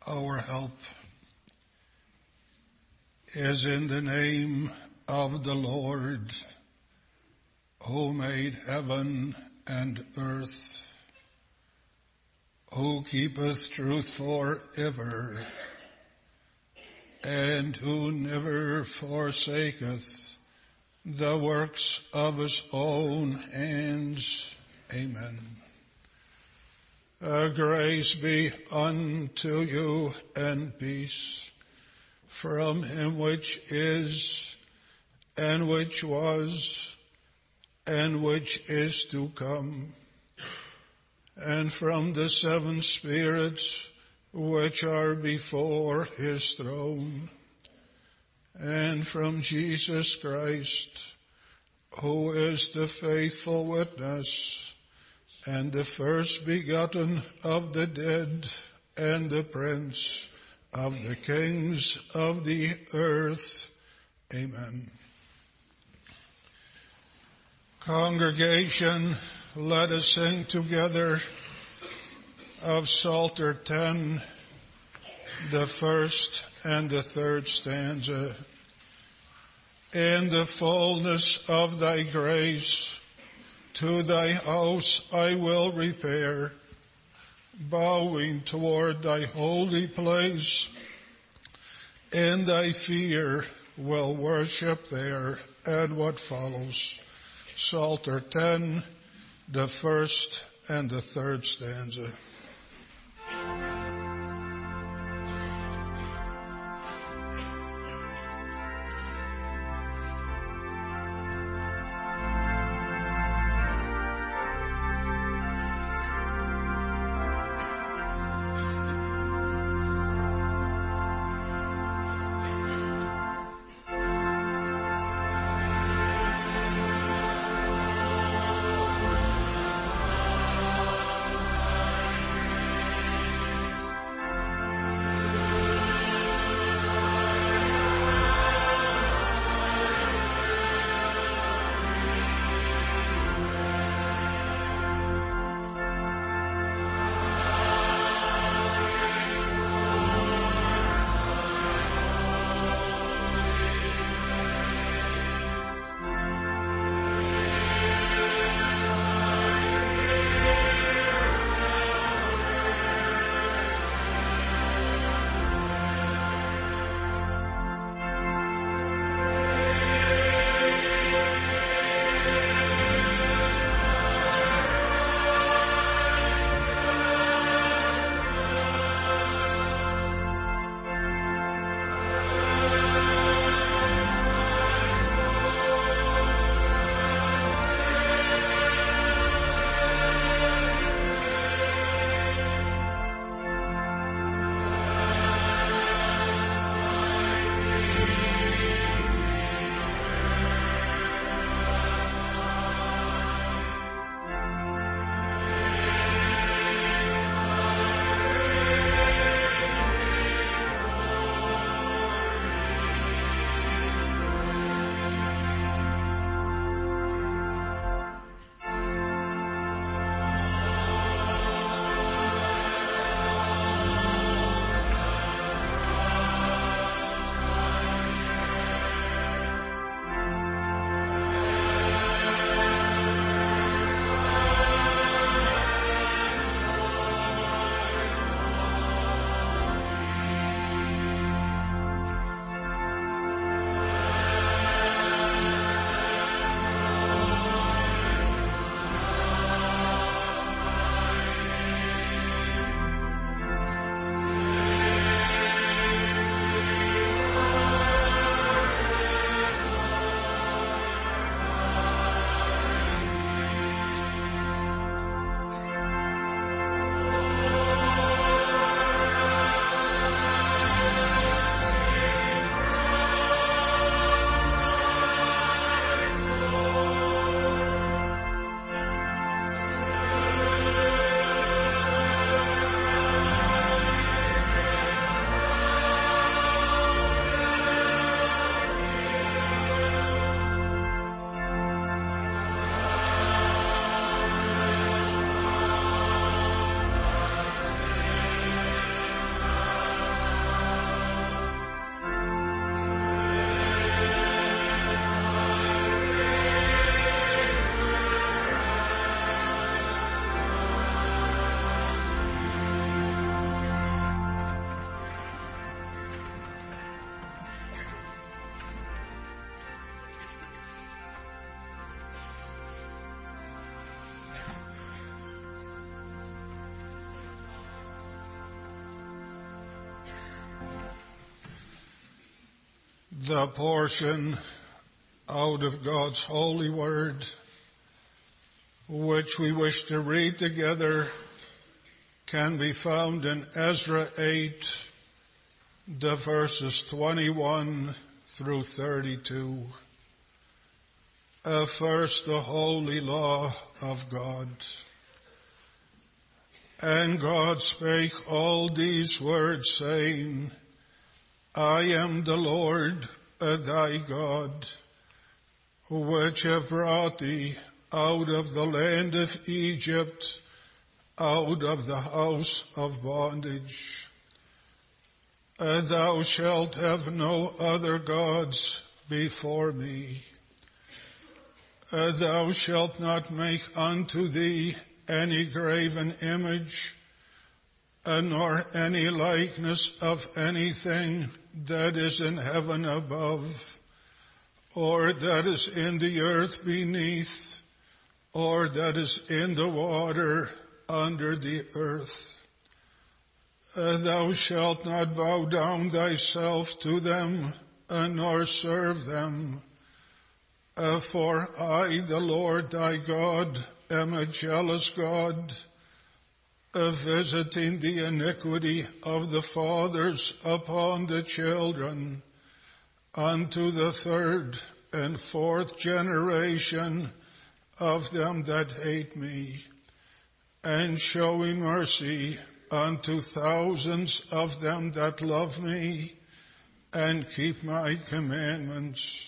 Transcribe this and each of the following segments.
Our help is in the name of the Lord, who made heaven and earth, who keepeth truth forever, and who never forsaketh the works of his own hands. Amen. Grace be unto you and peace from him which is, and which was, and which is to come, and from the seven spirits which are before his throne, and from Jesus Christ, who is the faithful witness, and the first begotten of the dead, and the Prince of the kings of the earth. Amen. Congregation, let us sing together of Psalter 10, the first and the third stanza. In the fullness of thy grace, to thy house I will repair, bowing toward thy holy place. In thy fear will worship there. And what follows? Psalter 10, the first and the third stanza. The portion out of God's holy word, which we wish to read together, can be found in Ezra 8, the verses 21 through 32. First, the holy law of God. And God spake all these words, saying, I am the Lord thy God, which have brought thee out of the land of Egypt, out of the house of bondage. Thou shalt have no other gods before me. Thou shalt not make unto thee any graven image, nor any likeness of anything that is in heaven above, or that is in the earth beneath, or that is in the water under the earth. Thou shalt not bow down thyself to them, nor serve them. For I, the Lord thy God, am a jealous God, visiting the iniquity of the fathers upon the children, unto the third and fourth generation of them that hate me, and showing mercy unto thousands of them that love me, and keep my commandments.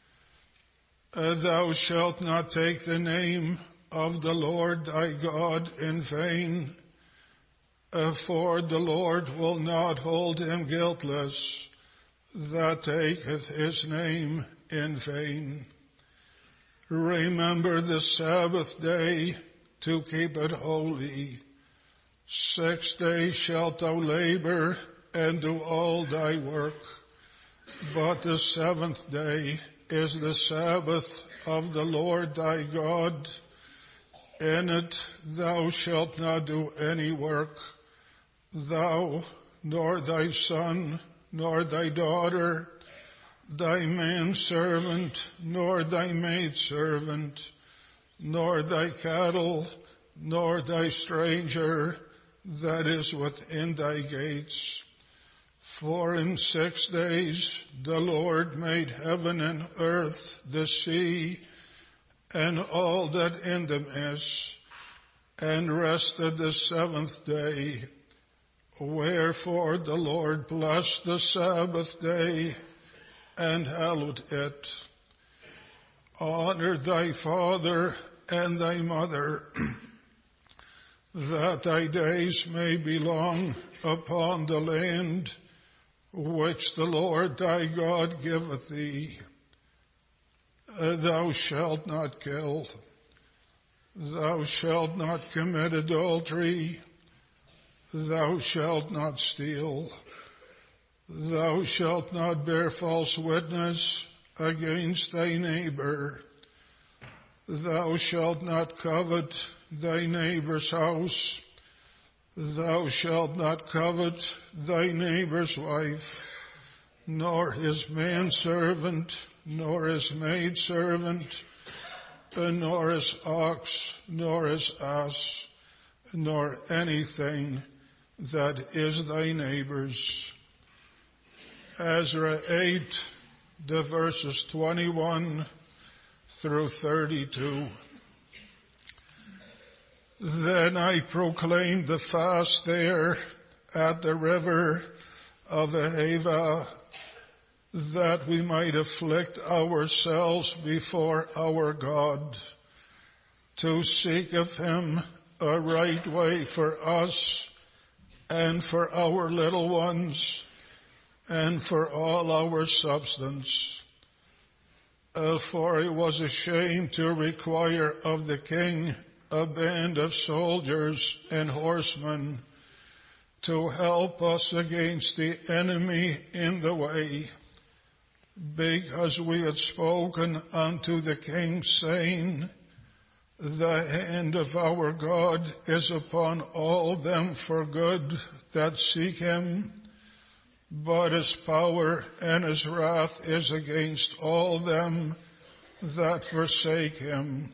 Thou shalt not take the name of the Lord thy God in vain, for the Lord will not hold him guiltless that taketh his name in vain. Remember the Sabbath day to keep it holy. 6 days shalt thou labor and do all thy work, but the seventh day is the Sabbath of the Lord thy God. In it thou shalt not do any work, thou, nor thy son, nor thy daughter, thy manservant, nor thy maidservant, nor thy cattle, nor thy stranger that is within thy gates. For in 6 days the Lord made heaven and earth, the sea, and all that in them is, and rested the seventh day. Wherefore the Lord blessed the Sabbath day and hallowed it. Honor thy father and thy mother, that thy days may be long upon the land which the Lord thy God giveth thee. Thou shalt not kill. Thou shalt not commit adultery. Thou shalt not steal. Thou shalt not bear false witness against thy neighbor. Thou shalt not covet thy neighbor's house. Thou shalt not covet thy neighbor's wife, nor his manservant, nor his maidservant, nor his ox, nor his ass, nor anything that is thy neighbor's. Ezra 8, the verses 21 through 32. Then I proclaimed the fast there at the river of the Ahava, that we might afflict ourselves before our God, to seek of him a right way for us and for our little ones and for all our substance. For it was a shame to require of the king a band of soldiers and horsemen to help us against the enemy in the way, because we had spoken unto the king, saying, the hand of our God is upon all them for good that seek him, but his power and his wrath is against all them that forsake him.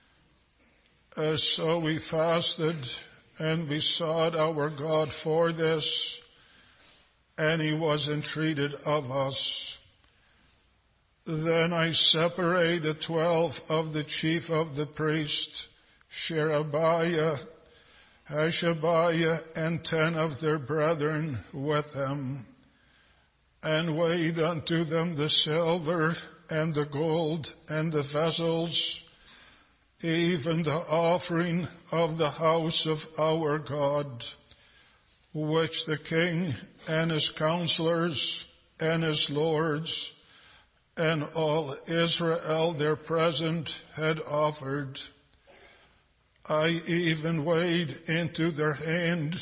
So we fasted, and we sought our God for this, and he was entreated of us. Then I separated 12 of the chief of the priests, Sherebiah, Hashabiah, and 10 of their brethren with them, and weighed unto them the silver and the gold and the vessels, even the offering of the house of our God, which the king and his counselors and his lords and all Israel there present had offered. I even weighed into their hand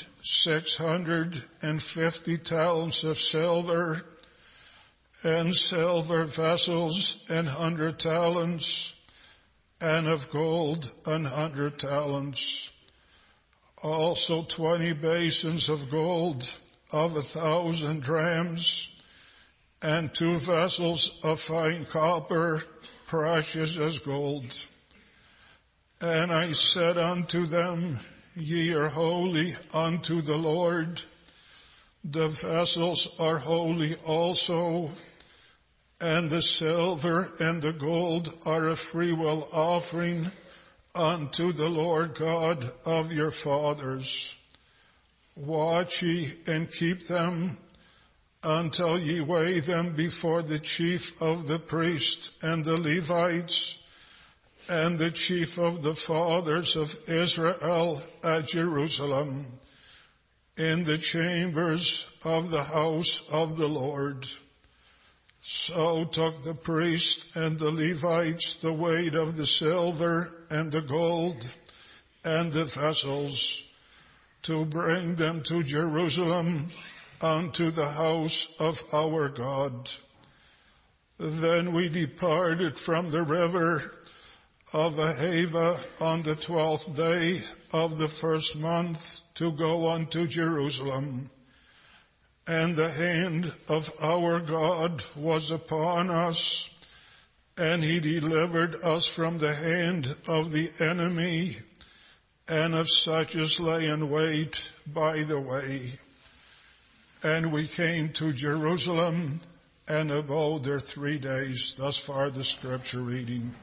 650 talents of silver, and silver vessels 100 talents, and of gold 100 talents. Also 20 basins of gold of 1,000 drams, and 2 vessels of fine copper, precious as gold. And I said unto them, Ye are holy unto the Lord. The vessels are holy also, and the silver and the gold are a freewill offering unto the Lord God of your fathers. Watch ye and keep them until ye weigh them before the chief of the priests and the Levites and the chief of the fathers of Israel at Jerusalem, in the chambers of the house of the Lord. So took the priests and the Levites the weight of the silver and the gold and the vessels, to bring them to Jerusalem unto the house of our God. Then we departed from the river of Ahava on the 12th day of the first month to go unto Jerusalem. And the hand of our God was upon us, and he delivered us from the hand of the enemy and of such as lay in wait by the way. And we came to Jerusalem and abode there 3 days. Thus far the scripture reading.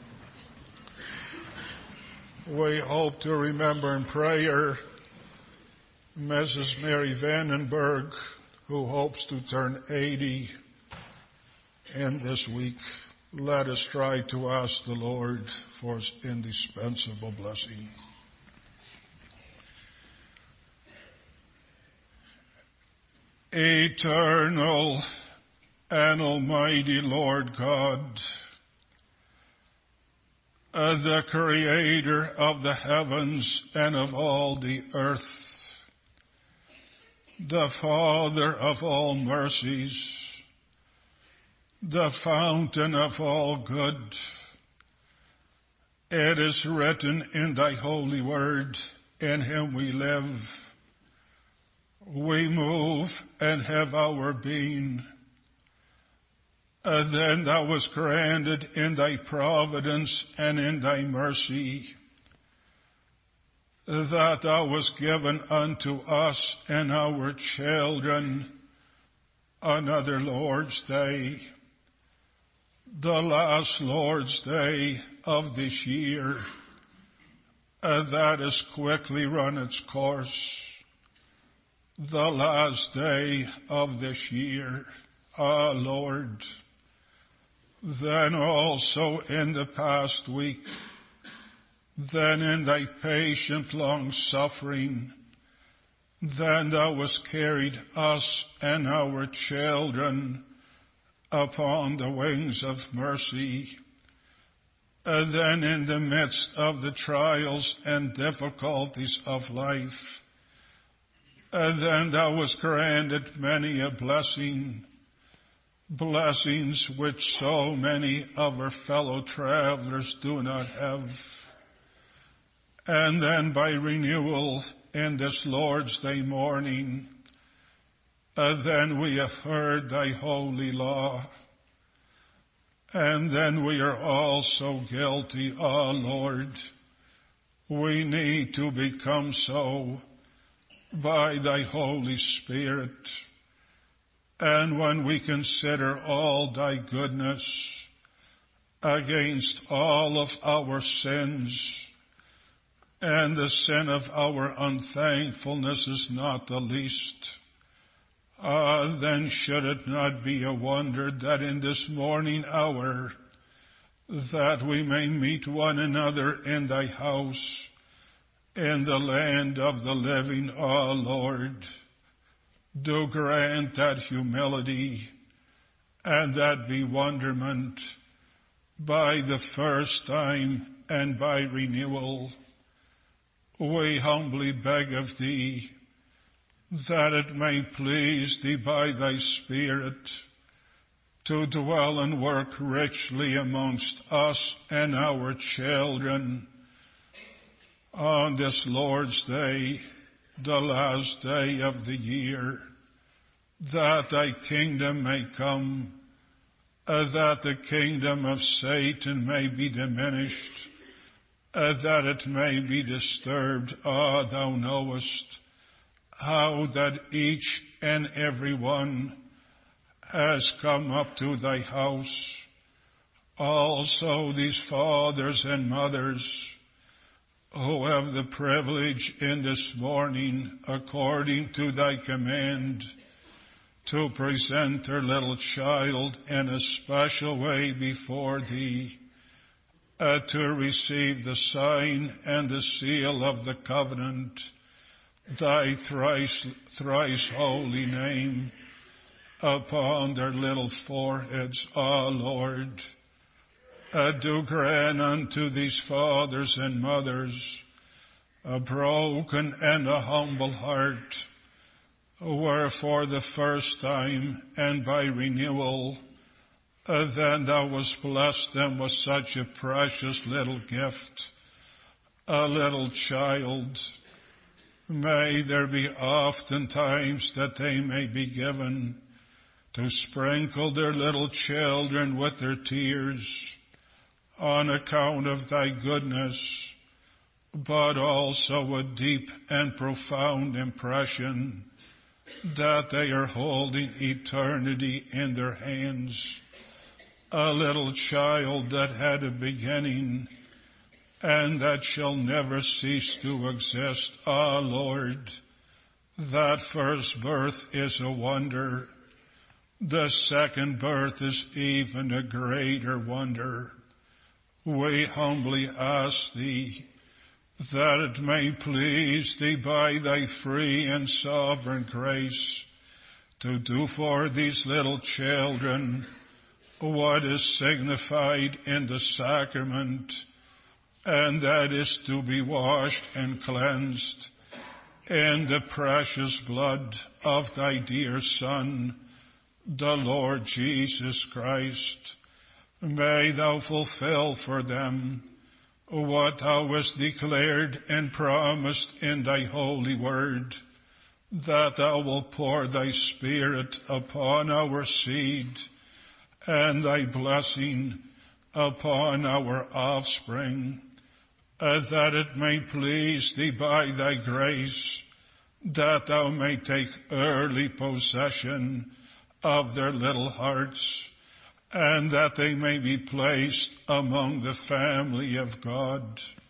We hope to remember in prayer Mrs. Mary Vandenberg, who hopes to turn 80 in this week. Let us try to ask the Lord for his indispensable blessing. Eternal and Almighty Lord God, the Creator of the heavens and of all the earth, the Father of all mercies, the fountain of all good. It is written in thy holy word, in him we live, we move and have our being. Then thou wast granted in thy providence and in thy mercy, that thou wast given unto us and our children another Lord's Day, the last Lord's Day of this year, that has quickly run its course, the last day of this year, Lord. Then also in the past week, then in thy patient long suffering, then thou wast carried us and our children upon the wings of mercy. And then in the midst of the trials and difficulties of life, and then thou wast granted many a blessing, blessings which so many of our fellow travelers do not have. And then by renewal in this Lord's Day morning, then we have heard thy holy law. And then we are also guilty, Lord. We need to become so by thy Holy Spirit. And when we consider all thy goodness against all of our sins, and the sin of our unthankfulness is not the least, then should it not be a wonder that in this morning hour that we may meet one another in thy house, in the land of the living, Lord. Do grant that humility and that bewilderment by the first time and by renewal. We humbly beg of thee that it may please thee by thy Spirit to dwell and work richly amongst us and our children on this Lord's Day, the last day of the year, that thy kingdom may come, that the kingdom of Satan may be diminished, that it may be disturbed. Thou knowest how that each and every one has come up to thy house. Also these fathers and mothers who have the privilege in this morning, according to thy command, to present their little child in a special way before thee, to receive the sign and the seal of the covenant, thy thrice holy name, upon their little foreheads, Lord. Do grant unto these fathers and mothers a broken and a humble heart, where for the first time and by renewal, then thou wast blessed them with such a precious little gift, a little child. May there be oftentimes that they may be given to sprinkle their little children with their tears on account of thy goodness, but also a deep and profound impression that they are holding eternity in their hands. A little child that had a beginning and that shall never cease to exist. Lord, that first birth is a wonder. The second birth is even a greater wonder. We humbly ask thee that it may please thee by thy free and sovereign grace to do for these little children what is signified in the sacrament, and that is to be washed and cleansed in the precious blood of thy dear Son, the Lord Jesus Christ. May thou fulfill for them what thou hast declared and promised in thy holy word, that thou wilt pour thy Spirit upon our seed and thy blessing upon our offspring, that it may please thee by thy grace, that thou may take early possession of their little hearts, and that they may be placed among the family of God.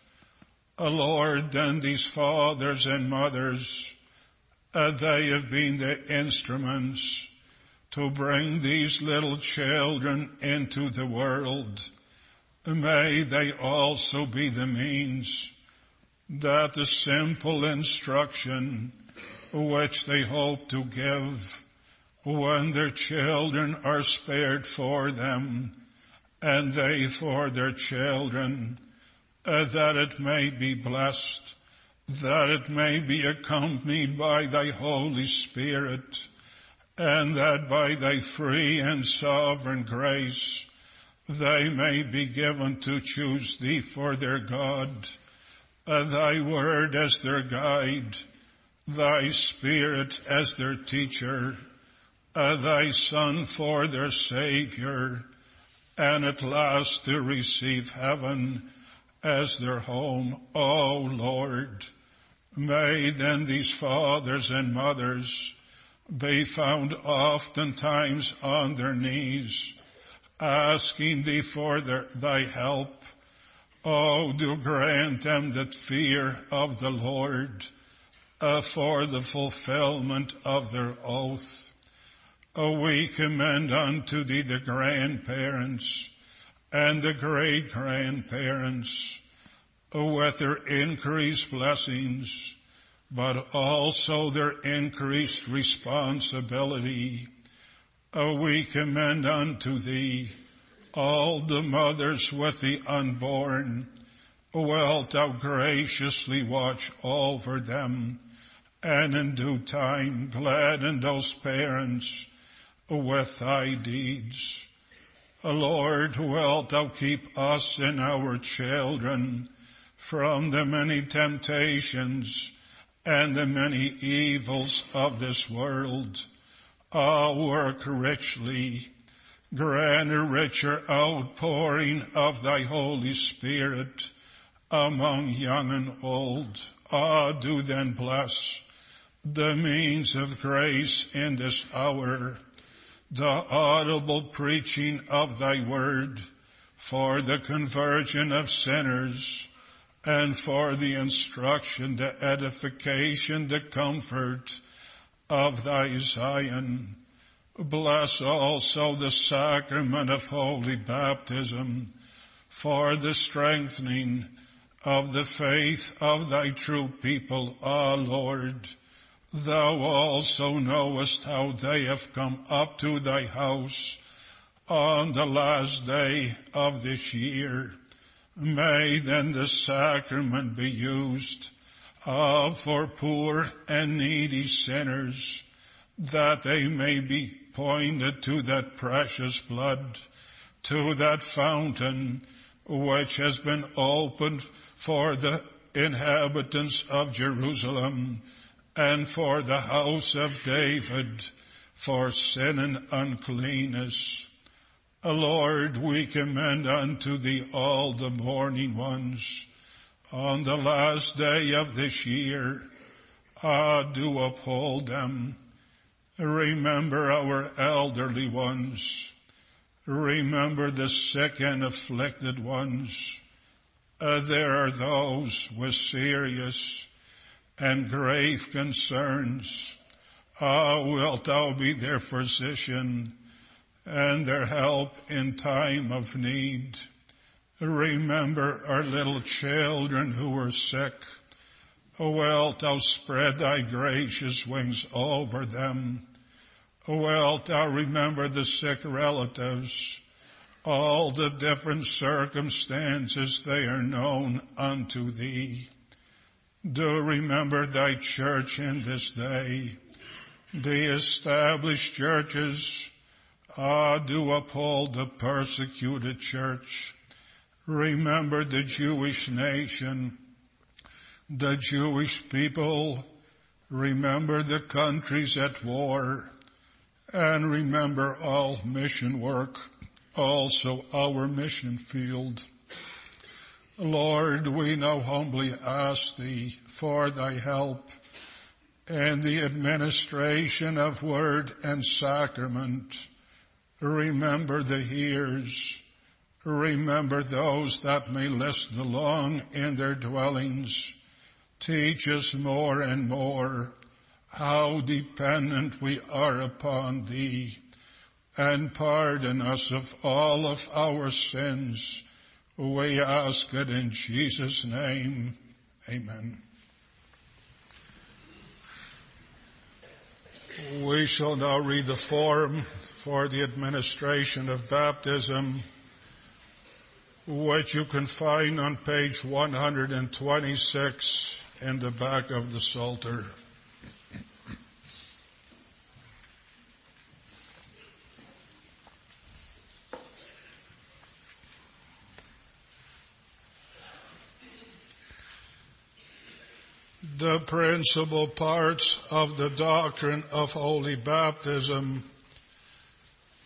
Lord, then these fathers and mothers, they have been the instruments to bring these little children into the world. May they also be the means that the simple instruction which they hope to give when their children are spared for them, and they for their children, that it may be blessed, that it may be accompanied by thy Holy Spirit, and that by thy free and sovereign grace they may be given to choose thee for their God, thy word as their guide, thy Spirit as their teacher, thy Son for their Savior, and at last to receive heaven as their home, O Lord. May then these fathers and mothers be found oftentimes on their knees, asking thee for thy help. O do grant them that fear of the Lord, for the fulfillment of their oath. We commend unto thee the grandparents and the great-grandparents, with their increased blessings, but also their increased responsibility. We commend unto thee all the mothers with the unborn. Wilt thou graciously watch over them, and in due time gladden those parents with thy deeds. Lord, wilt thou keep us and our children from the many temptations and the many evils of this world. Work richly, grant a richer outpouring of thy Holy Spirit among young and old. Do then bless the means of grace in this hour, the audible preaching of thy word, for the conversion of sinners, and for the instruction, the edification, the comfort of thy Zion. Bless also the sacrament of holy baptism, for the strengthening of the faith of thy true people, O Lord. Thou also knowest how they have come up to thy house on the last day of this year. May then the sacrament be used for poor and needy sinners, that they may be pointed to that precious blood, to that fountain which has been opened for the inhabitants of Jerusalem and for the house of David, for sin and uncleanness. Lord, we commend unto thee all the mourning ones on the last day of this year. Do uphold them. Remember our elderly ones. Remember the sick and afflicted ones. There are those with serious and grave concerns. Wilt thou be their physician and their help in time of need? Remember our little children who are sick. Wilt thou spread thy gracious wings over them? Wilt thou remember the sick relatives? All the different circumstances, they are known unto thee. Do remember thy church in this day, the established churches. Do uphold the persecuted church. Remember the Jewish nation, the Jewish people. Remember the countries at war, and remember all mission work, also our mission field. Lord, we now humbly ask thee for thy help in the administration of word and sacrament. Remember the hearers. Remember those that may listen along in their dwellings. Teach us more and more how dependent we are upon thee, and pardon us of all of our sins. We ask it in Jesus' name. Amen. We shall now read the form for the administration of baptism, which you can find on page 126 in the back of the Psalter. The principal parts of the doctrine of holy baptism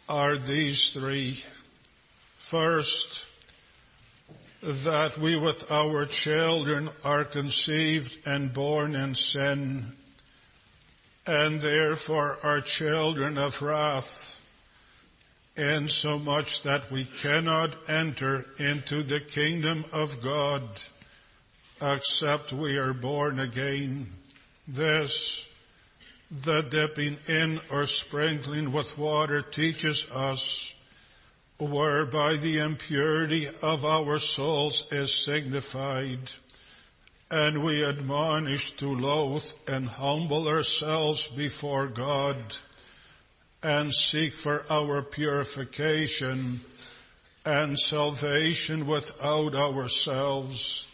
are these three. First, that we with our children are conceived and born in sin, and therefore are children of wrath, insomuch that we cannot enter into the kingdom of God except we are born again. This, the dipping in or sprinkling with water teaches us, whereby the impurity of our souls is signified, and we admonish to loathe and humble ourselves before God, and seek for our purification and salvation without ourselves.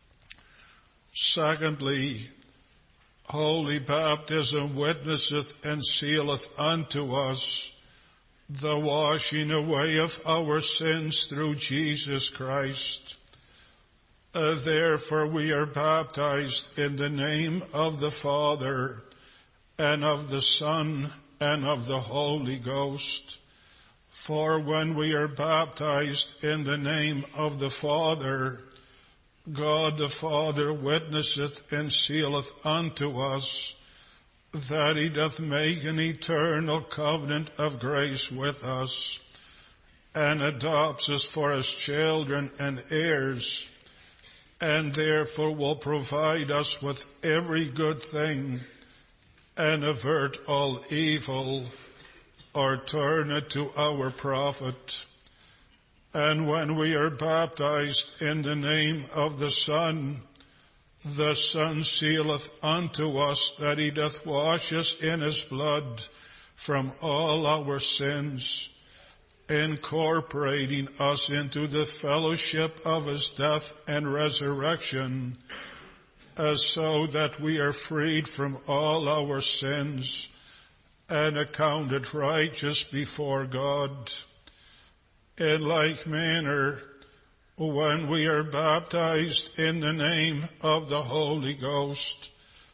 Secondly, holy baptism witnesseth and sealeth unto us the washing away of our sins through Jesus Christ. Therefore we are baptized in the name of the Father, and of the Son, and of the Holy Ghost. For when we are baptized in the name of the Father, God the Father witnesseth and sealeth unto us that he doth make an eternal covenant of grace with us, and adopts us for his children and heirs, and therefore will provide us with every good thing, and avert all evil, or turn it to our profit. And when we are baptized in the name of the Son sealeth unto us that he doth wash us in his blood from all our sins, incorporating us into the fellowship of his death and resurrection, so that we are freed from all our sins and accounted righteous before God. In like manner, when we are baptized in the name of the Holy Ghost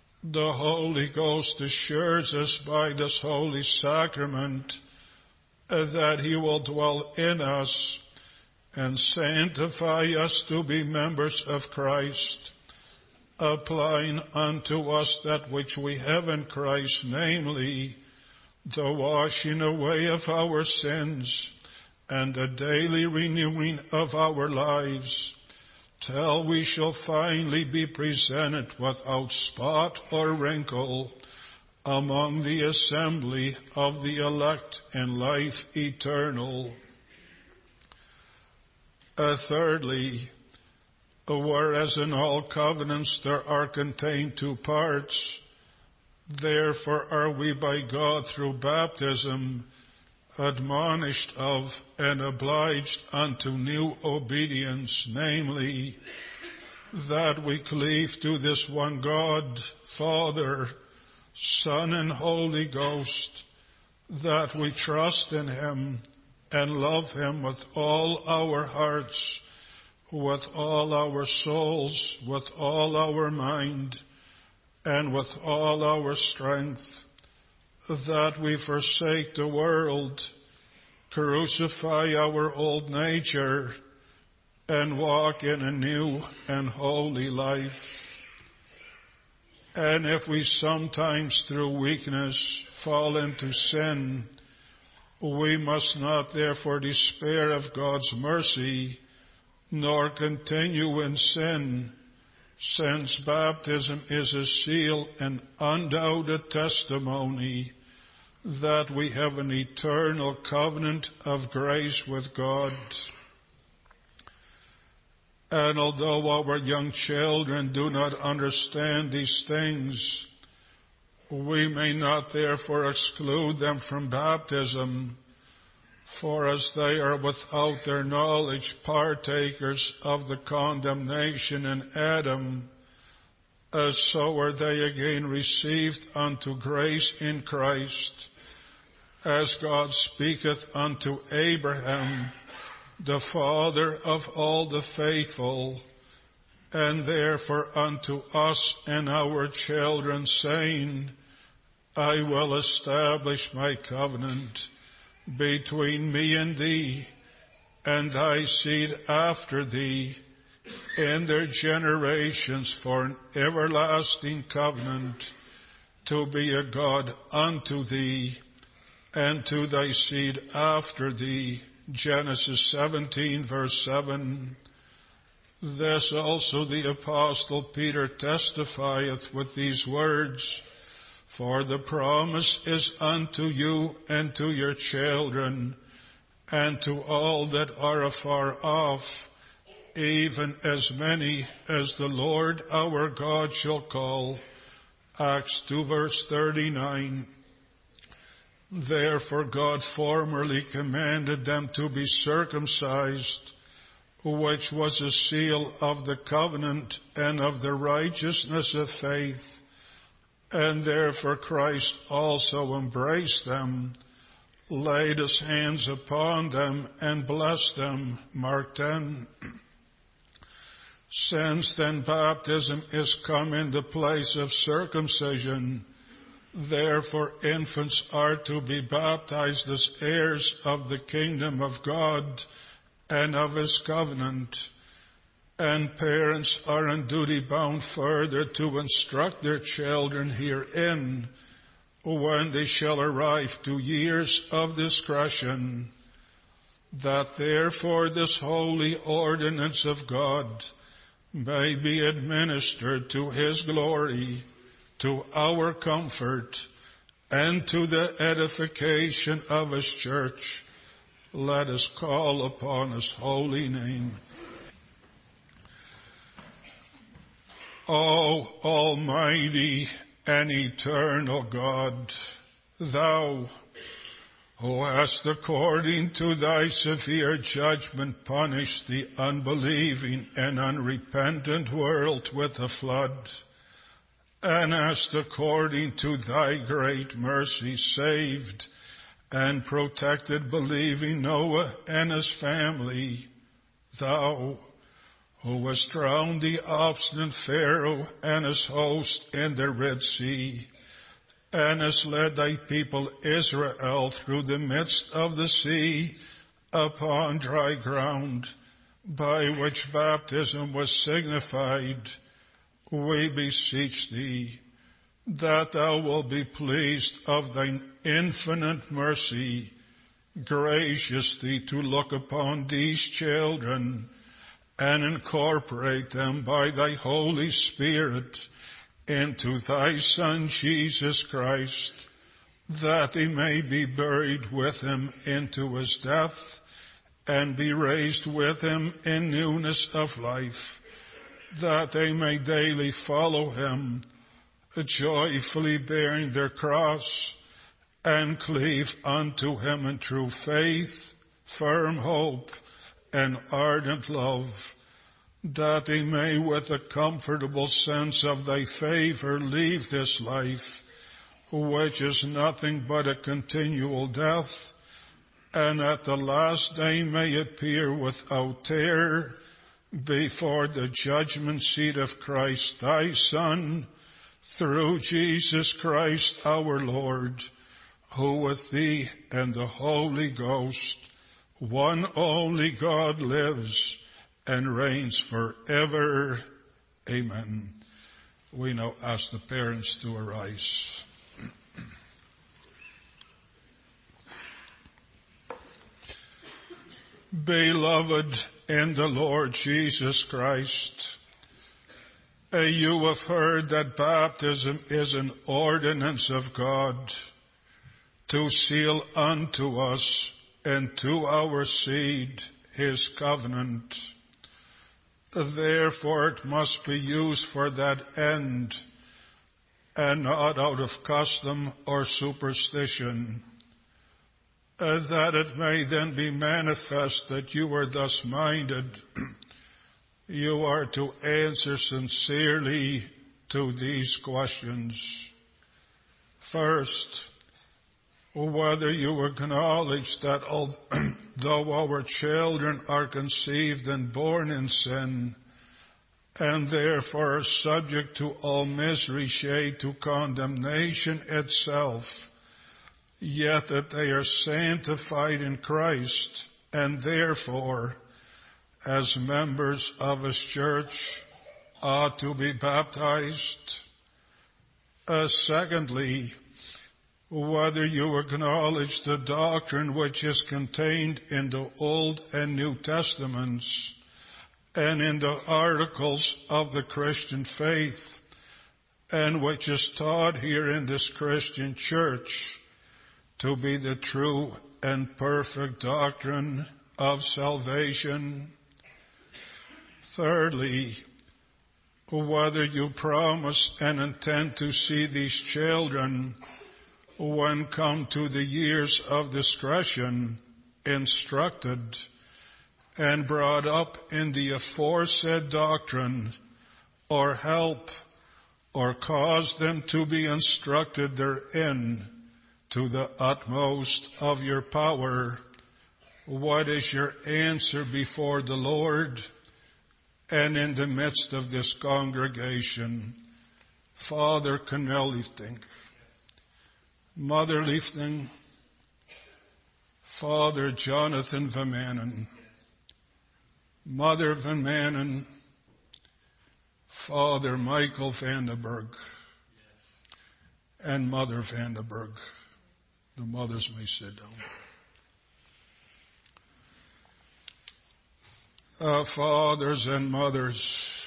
assures us by this holy sacrament that he will dwell in us and sanctify us to be members of Christ, applying unto us that which we have in Christ, namely, the washing away of our sins and the daily renewing of our lives, till we shall finally be presented without spot or wrinkle among the assembly of the elect in life eternal. Thirdly, whereas in all covenants there are contained two parts, therefore are we by God through baptism admonished of and obliged unto new obedience, namely, that we cleave to this one God, Father, Son, and Holy Ghost, that we trust in him and love him with all our hearts, with all our souls, with all our mind, and with all our strength, that we forsake the world, crucify our old nature, and walk in a new and holy life. And if we sometimes through weakness fall into sin, we must not therefore despair of God's mercy, nor continue in sin, since baptism is a seal and undoubted testimony that we have an eternal covenant of grace with God. And although our young children do not understand these things, we may not therefore exclude them from baptism, for as they are without their knowledge partakers of the condemnation in Adam, so are they again received unto grace in Christ, as God speaketh unto Abraham, the father of all the faithful, and therefore unto us and our children, saying, I will establish my covenant between me and thee, and thy seed after thee, in their generations, for an everlasting covenant, to be a God unto thee, and to thy seed after thee. Genesis 17, verse 7. This also the Apostle Peter testifieth with these words, for the promise is unto you and to your children, and to all that are afar off, even as many as the Lord our God shall call. Acts 2, verse 39. Therefore God formerly commanded them to be circumcised, which was a seal of the covenant and of the righteousness of faith. And therefore Christ also embraced them, laid his hands upon them, and blessed them. Mark 10. Since then baptism is come in the place of circumcision, therefore infants are to be baptized as heirs of the kingdom of God and of his covenant. And parents are in duty bound further to instruct their children herein, when they shall arrive to years of discretion, that therefore this holy ordinance of God may be administered to his glory, to our comfort, and to the edification of his church. Let us call upon his holy name. O Almighty and eternal God, thou who hast according to thy severe judgment punished the unbelieving and unrepentant world with a flood, and hast according to thy great mercy saved and protected believing Noah and his family, thou who hast drowned the obstinate Pharaoh and his host in the Red Sea, and hast led thy people Israel through the midst of the sea upon dry ground, by which baptism was signified, we beseech thee that thou wilt be pleased of thine infinite mercy graciously to look upon these children and incorporate them by thy Holy Spirit into thy Son Jesus Christ, that they may be buried with him into his death, and be raised with him in newness of life, that they may daily follow him, joyfully bearing their cross, and cleave unto him in true faith, firm hope, and ardent love, that they may with a comfortable sense of thy favor leave this life, which is nothing but a continual death, and at the last day may appear without terror before the judgment seat of Christ thy Son, through Jesus Christ our Lord, who with thee and the Holy Ghost, one only God, lives and reigns forever. Amen. We now ask the parents to arise. Beloved in the Lord Jesus Christ, you have heard that baptism is an ordinance of God to seal unto us and to our seed his covenant. Therefore it must be used for that end, and not out of custom or superstition, that it may then be manifest that you are thus minded. You are to answer sincerely to these questions. First, whether you acknowledge that although our children are conceived and born in sin, and therefore are subject to all misery, shade to condemnation itself, yet that they are sanctified in Christ, and therefore, as members of His church, ought to be baptized. Secondly, whether you acknowledge the doctrine which is contained in the Old and New Testaments and in the articles of the Christian faith, and which is taught here in this Christian church to be the true and perfect doctrine of salvation. Thirdly, whether you promise and intend to see these children, when come to the years of discretion, instructed and brought up in the aforesaid doctrine, or help or cause them to be instructed therein to the utmost of your power. What is your answer before the Lord and in the midst of this congregation? Father Cornel Liefding, Mother Liefding, Father Jonathan Van Manen, Mother Van Manen, Father Michael Vandenberg, and Mother Vandenberg. The mothers may sit down. Fathers and mothers,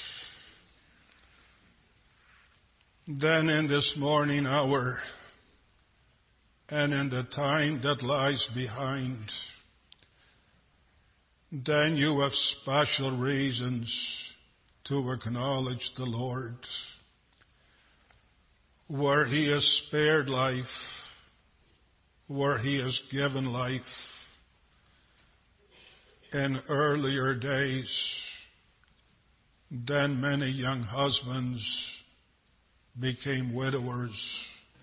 then in this morning hour and in the time that lies behind, then you have special reasons to acknowledge the Lord, where He has spared life, where He has given life. In earlier days, then many young husbands became widowers,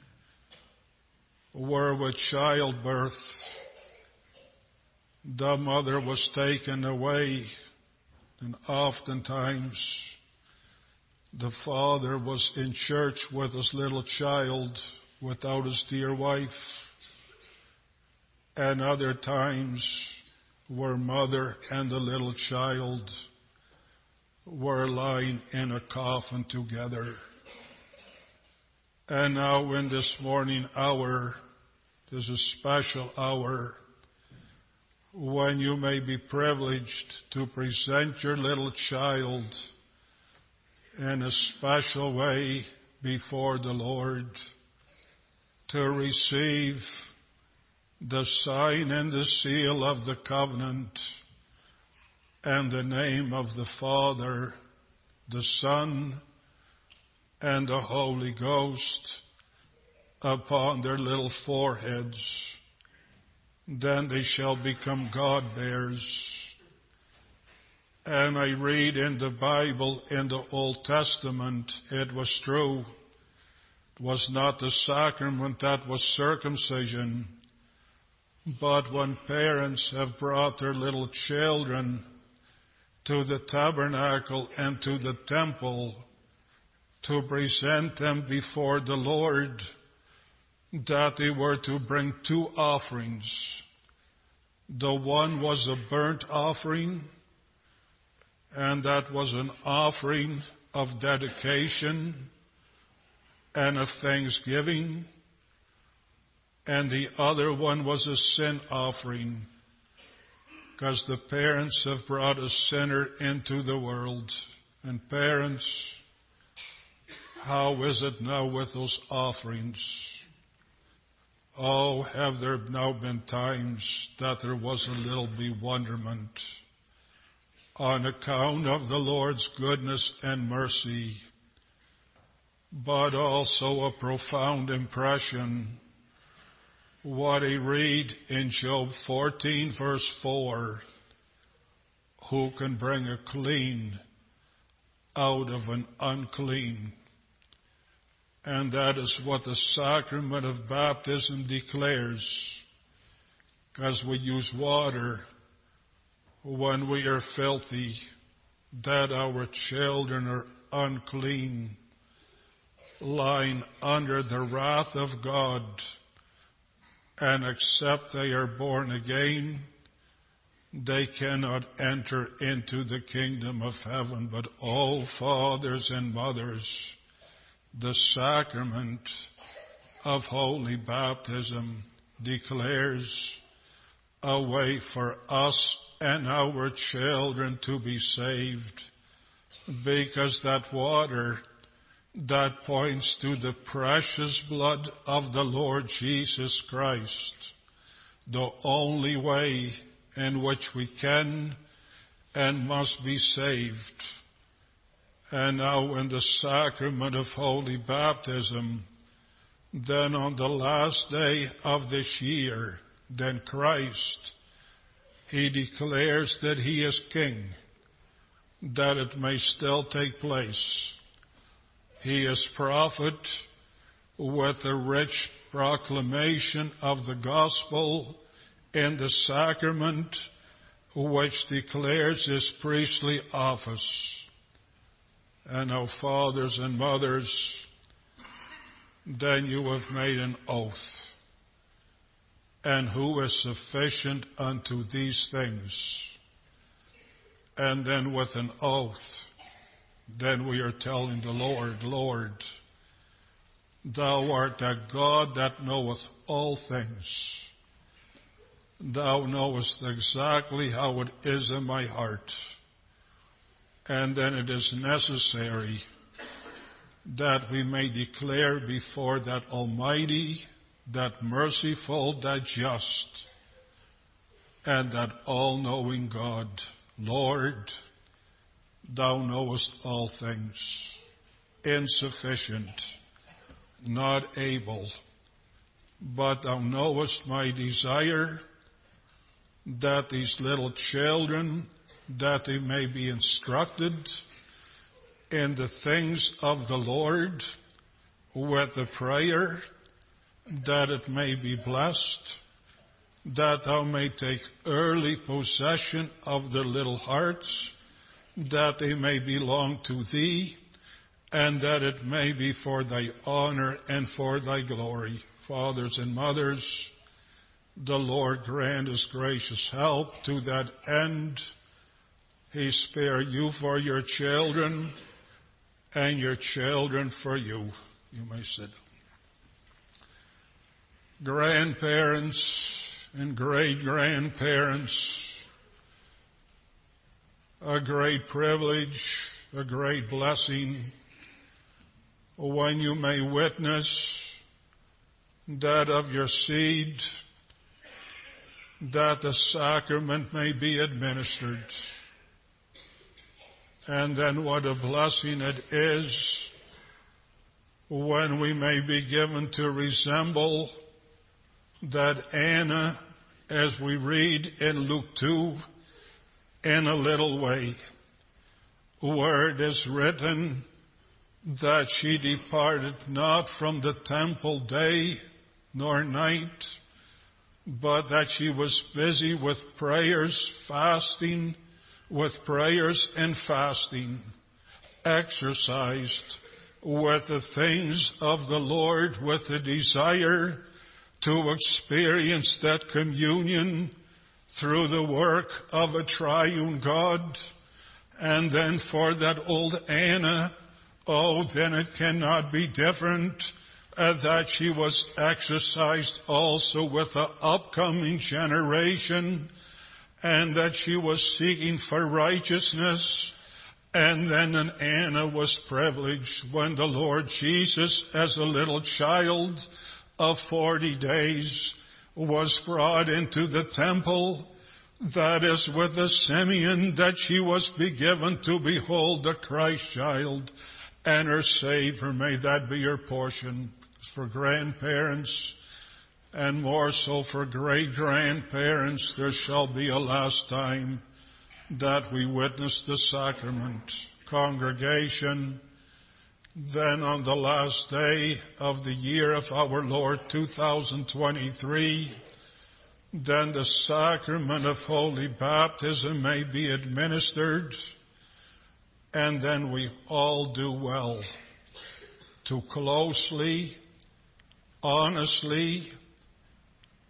where with childbirth the mother was taken away, and oftentimes the father was in church with his little child without his dear wife, and other times where mother and the little child were lying in a coffin together. And now in this morning hour, there's a special hour when you may be privileged to present your little child in a special way before the Lord, to receive the sign and the seal of the covenant and the name of the Father, the Son, and the Holy Ghost upon their little foreheads. Then they shall become God-bearers. And I read in the Bible, in the Old Testament, it was true. It was not the sacrament that was circumcision, but when parents have brought their little children to the tabernacle and to the temple to present them before the Lord, that they were to bring two offerings. The one was a burnt offering, and that was an offering of dedication and of thanksgiving. And the other one was a sin offering, because the parents have brought a sinner into the world. And parents, how is it now with those offerings? Oh, have there now been times that there was a little bewilderment on account of the Lord's goodness and mercy, but also a profound impression. What I read in Job 14 verse 4, who can bring a clean out of an unclean? And that is what the sacrament of baptism declares, because we use water when we are filthy, that our children are unclean, lying under the wrath of God, and except they are born again, they cannot enter into the kingdom of heaven. But oh, fathers and mothers, the sacrament of holy baptism declares a way for us and our children to be saved, because that water that points to the precious blood of the Lord Jesus Christ, the only way in which we can and must be saved. And now in the sacrament of holy baptism, then on the last day of this year, then Christ, He declares that He is King, that it may still take place. He is prophet with a rich proclamation of the gospel in the sacrament which declares His priestly office. And now, fathers and mothers, then you have made an oath. And who is sufficient unto these things? And then with an oath, then we are telling the Lord, Lord, Thou art that God that knoweth all things. Thou knowest exactly how it is in my heart. And then it is necessary that we may declare before that Almighty, that merciful, that just, and that all-knowing God, Lord, Thou knowest all things, insufficient, not able, but Thou knowest my desire that these little children, that they may be instructed in the things of the Lord with the prayer, that it may be blessed, that Thou may take early possession of their little hearts, that they may belong to Thee, and that it may be for Thy honor and for Thy glory. Fathers and mothers, the Lord grant His gracious help to that end. He spare you for your children, and your children for you. You may sit down. Grandparents and great-grandparents, a great privilege, a great blessing, when you may witness that of your seed, that the sacrament may be administered. And then what a blessing it is when we may be given to resemble that Anna, as we read in Luke 2, in a little way, where it is written that she departed not from the temple day nor night, but that she was busy with prayers, fasting, with prayers and fasting, exercised with the things of the Lord, with the desire to experience that communion through the work of a triune God. And then for that old Anna, then it cannot be different that she was exercised also with the upcoming generation, and that she was seeking for righteousness. And then an Anna was privileged when the Lord Jesus, as a little child of 40 days, was brought into the temple. That is with the Simeon, that she was be given to behold the Christ child and her Savior. May that be your portion. For grandparents, and more so for great-grandparents, there shall be a last time that we witness the sacrament. Congregation, then on the last day of the year of our Lord 2023, then the sacrament of holy baptism may be administered, and then we all do well to closely, honestly,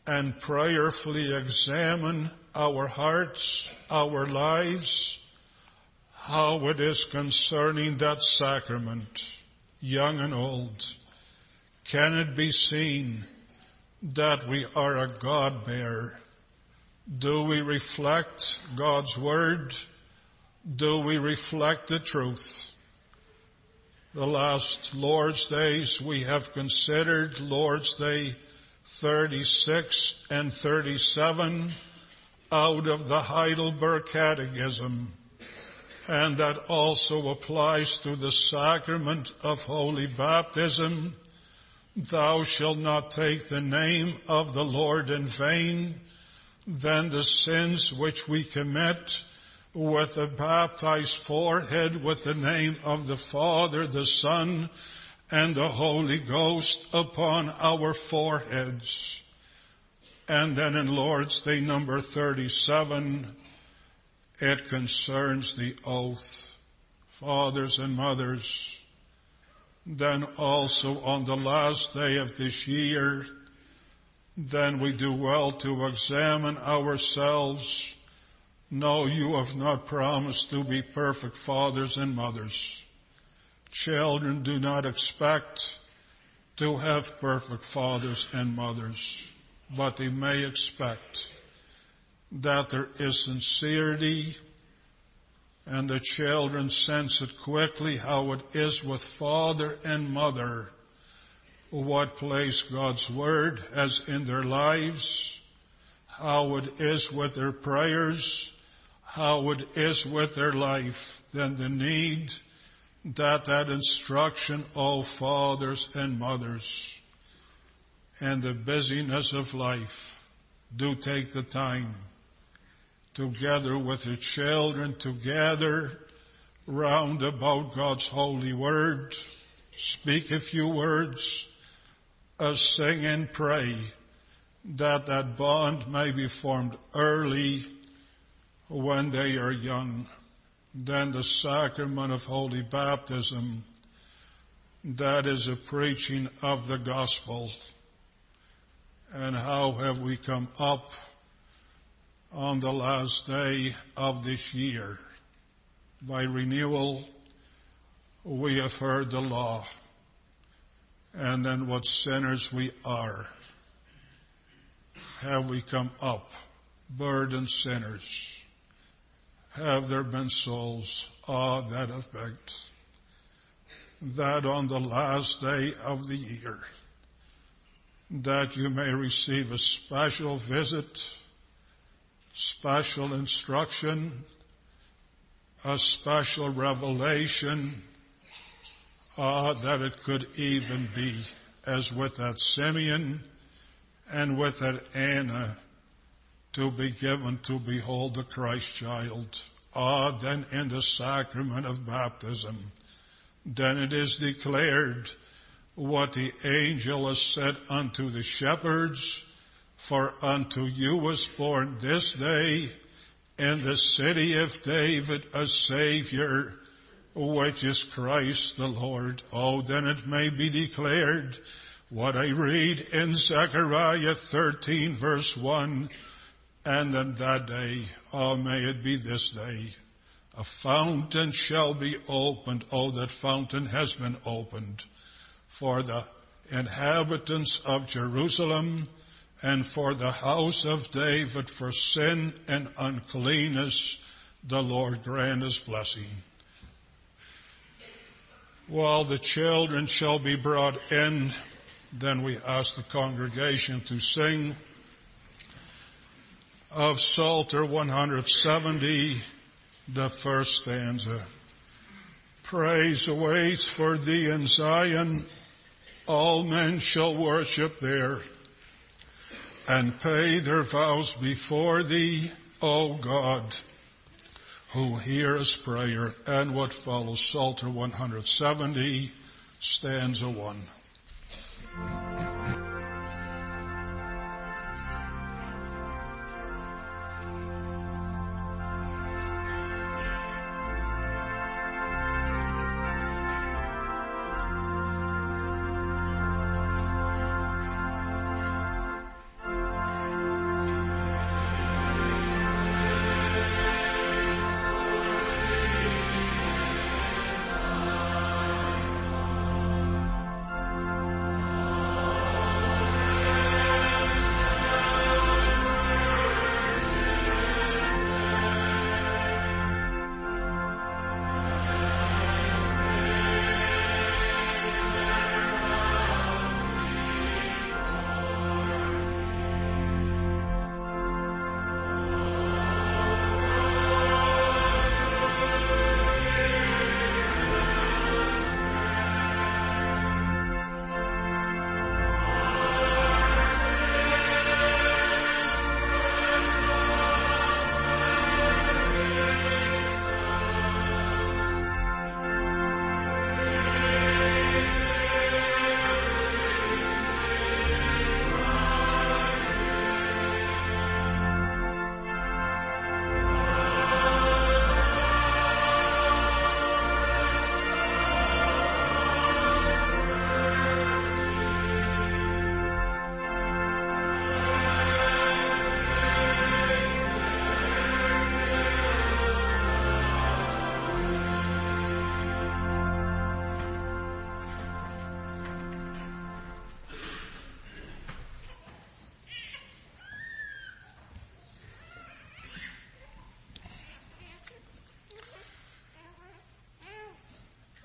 and prayerfully examine our hearts, our lives, how it is concerning that sacrament, young and old. Can it be seen that we are a God-bearer? Do we reflect God's Word? Do we reflect the truth? The last Lord's Days we have considered Lord's Day 36 and 37 out of the Heidelberg Catechism, and that also applies to the sacrament of Holy Baptism. Thou shalt not take the name of the Lord in vain. Then the sins which we commit with a baptized forehead with the name of the Father, the Son, and the Holy Ghost upon our foreheads. And then in Lord's Day number 37, it concerns the oath. Fathers and mothers, then also on the last day of this year, then we do well to examine ourselves. No, you have not promised to be perfect fathers and mothers. Children do not expect to have perfect fathers and mothers, but they may expect that there is sincerity, and the children sense it quickly how it is with father and mother, what place God's Word has in their lives, how it is with their prayers, how it is with their life. Then the need that instruction, oh fathers and mothers, and the busyness of life, do take the time together with your children, to gather round about God's holy word, speak a few words, sing and pray, that bond may be formed early when they are young. Then the sacrament of holy baptism, that is a preaching of the gospel. And how have we come up on the last day of this year? By renewal, we have heard the law, and then what sinners we are. Have we come up, burdened sinners? Have there been souls, that have begged, that on the last day of the year, that you may receive a special visit, special instruction, a special revelation, that it could even be as with that Simeon and with that Anna, to be given to behold the Christ child. Then in the sacrament of baptism, then it is declared what the angel has said unto the shepherds, for unto you was born this day in the city of David a Savior, which is Christ the Lord. Then it may be declared what I read in Zechariah 13 verse 1, and then that day, may it be this day, a fountain shall be opened. That fountain has been opened for the inhabitants of Jerusalem and for the house of David, for sin and uncleanness. The Lord grant His blessing. While the children shall be brought in, then we ask the congregation to sing of Psalter 170, the first stanza. Praise awaits for thee in Zion, all men shall worship there, and pay their vows before thee, O God, who hearest prayer. And what follows, Psalter 170, stanza 1.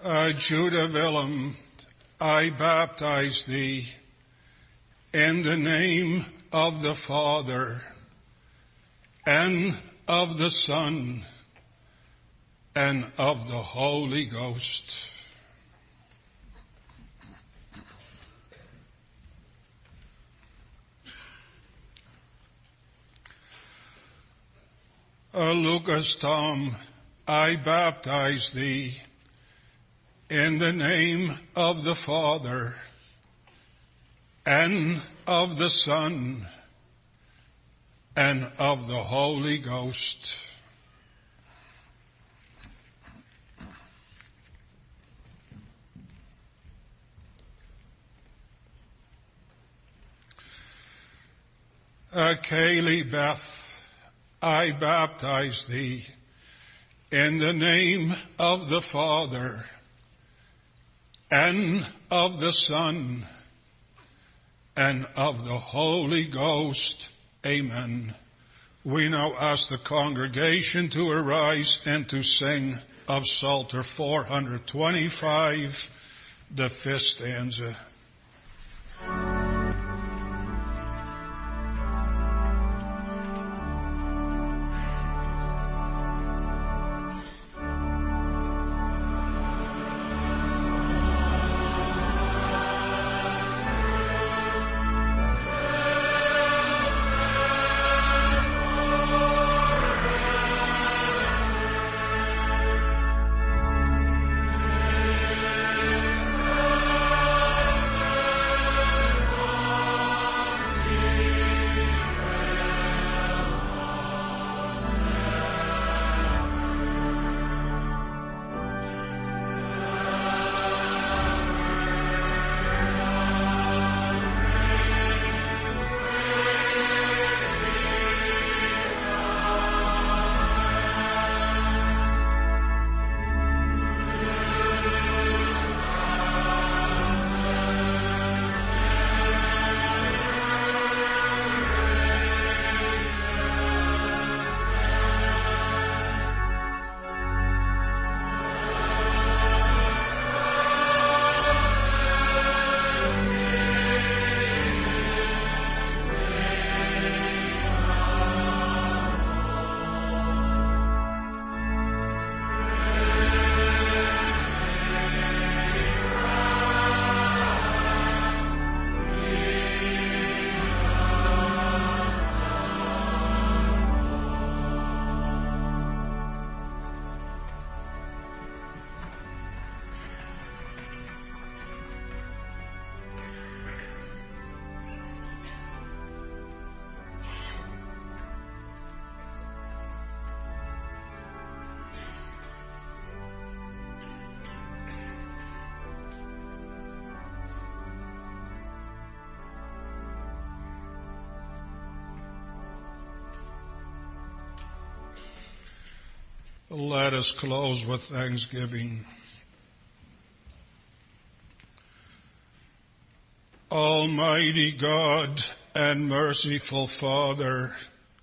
Judah Willem, I baptize thee in the name of the Father and of the Son and of the Holy Ghost. Lucas Tom, I baptize thee in the name of the Father and of the Son and of the Holy Ghost. Kaylee Beth, I baptize thee in the name of the Father and of the Son and of the Holy Ghost. Amen. We now ask the congregation to arise and to sing of Psalter 425, the fifth stanza. Let us close with thanksgiving. Almighty God and merciful Father,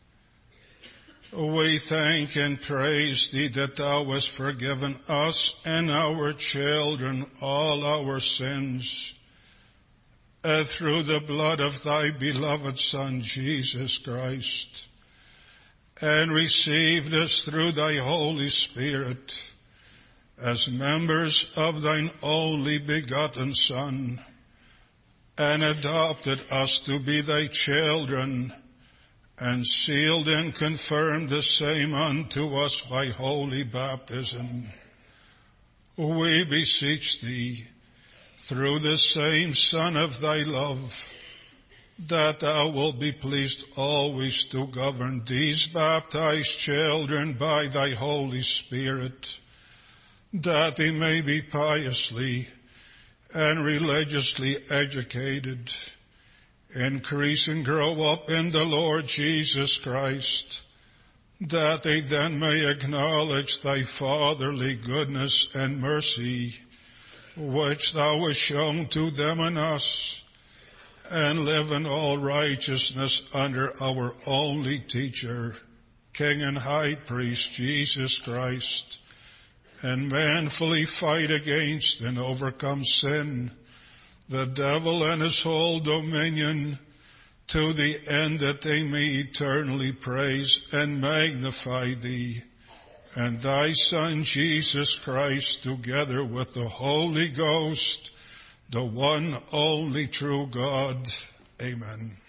we thank and praise thee that thou hast forgiven us and our children all our sins through the blood of thy beloved Son, Jesus Christ, and received us through thy Holy Spirit as members of thine only begotten Son, and adopted us to be thy children, and sealed and confirmed the same unto us by holy baptism. We beseech thee, through the same Son of thy love, that thou wilt be pleased always to govern these baptized children by thy Holy Spirit, that they may be piously and religiously educated, increase and grow up in the Lord Jesus Christ, that they then may acknowledge thy fatherly goodness and mercy, which thou hast shown to them and us, and live in all righteousness under our only teacher, King and High Priest, Jesus Christ, and manfully fight against and overcome sin, the devil and his whole dominion, to the end that they may eternally praise and magnify thee, and thy Son Jesus Christ, together with the Holy Ghost, the one only true God. Amen.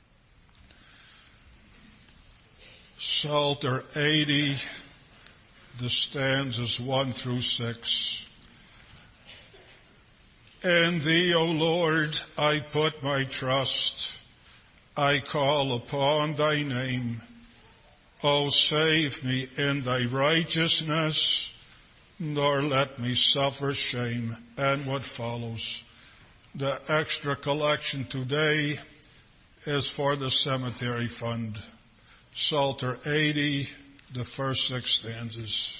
Psalter 80, the stanzas 1 through 6. In thee, O Lord, I put my trust. I call upon thy name. O save me in thy righteousness, nor let me suffer shame. And what follows? The extra collection today is for the cemetery fund. Psalter 80, the first 6 stanzas.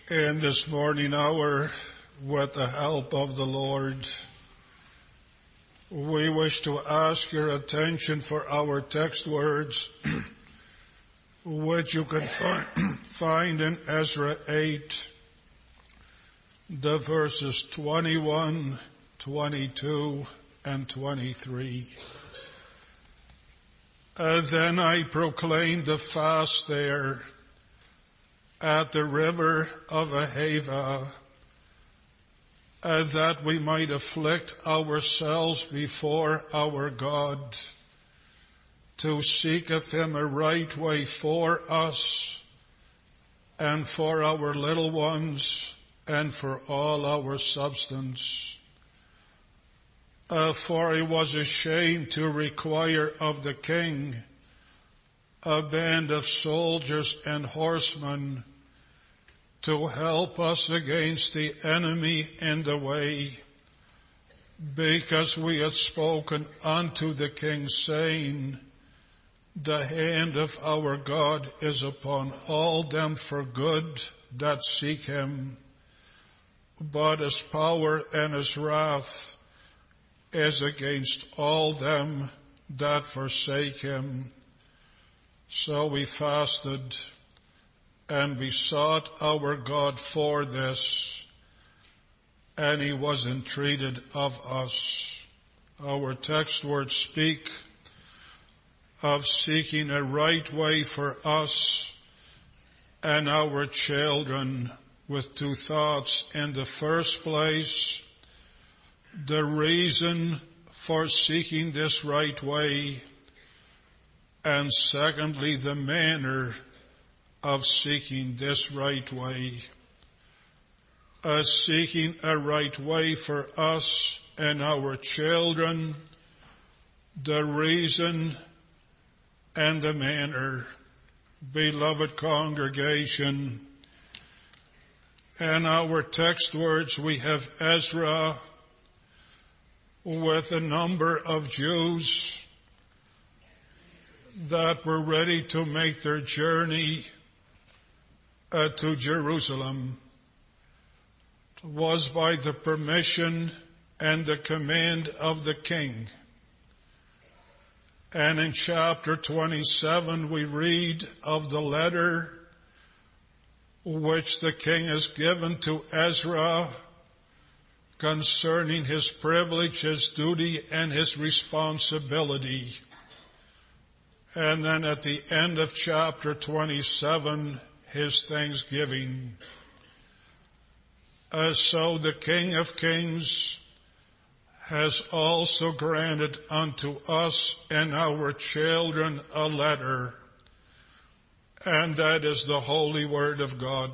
In this morning hour, with the help of the Lord, we wish to ask your attention for our text words, which you can find in Ezra 8, the verses 21, 22, and 23. Then I proclaimed the fast there at the river of Ahava, that we might afflict ourselves before our God, to seek of him a right way for us, and for our little ones, and for all our substance. For he was ashamed to require of the king a band of soldiers and horsemen to help us against the enemy in the way, because we had spoken unto the king, saying, the hand of our God is upon all them for good that seek him, but his power and his wrath is against all them that forsake him. So we fasted and besought our God for this, and he was entreated of us. Our text words speak of seeking a right way for us and our children, with two thoughts. In the first place, the reason for seeking this right way, and secondly, the manner of seeking this right way. Seeking a right way for us and our children, the reason and the manner. Beloved congregation, in our text words we have Ezra with a number of Jews that were ready to make their journey to Jerusalem. It was by the permission and the command of the king. And in chapter 27 we read of the letter which the king has given to Ezra concerning his privilege, his duty, and his responsibility. And then at the end of chapter 27, his thanksgiving. So the King of Kings has also granted unto us and our children a letter, and that is the Holy Word of God.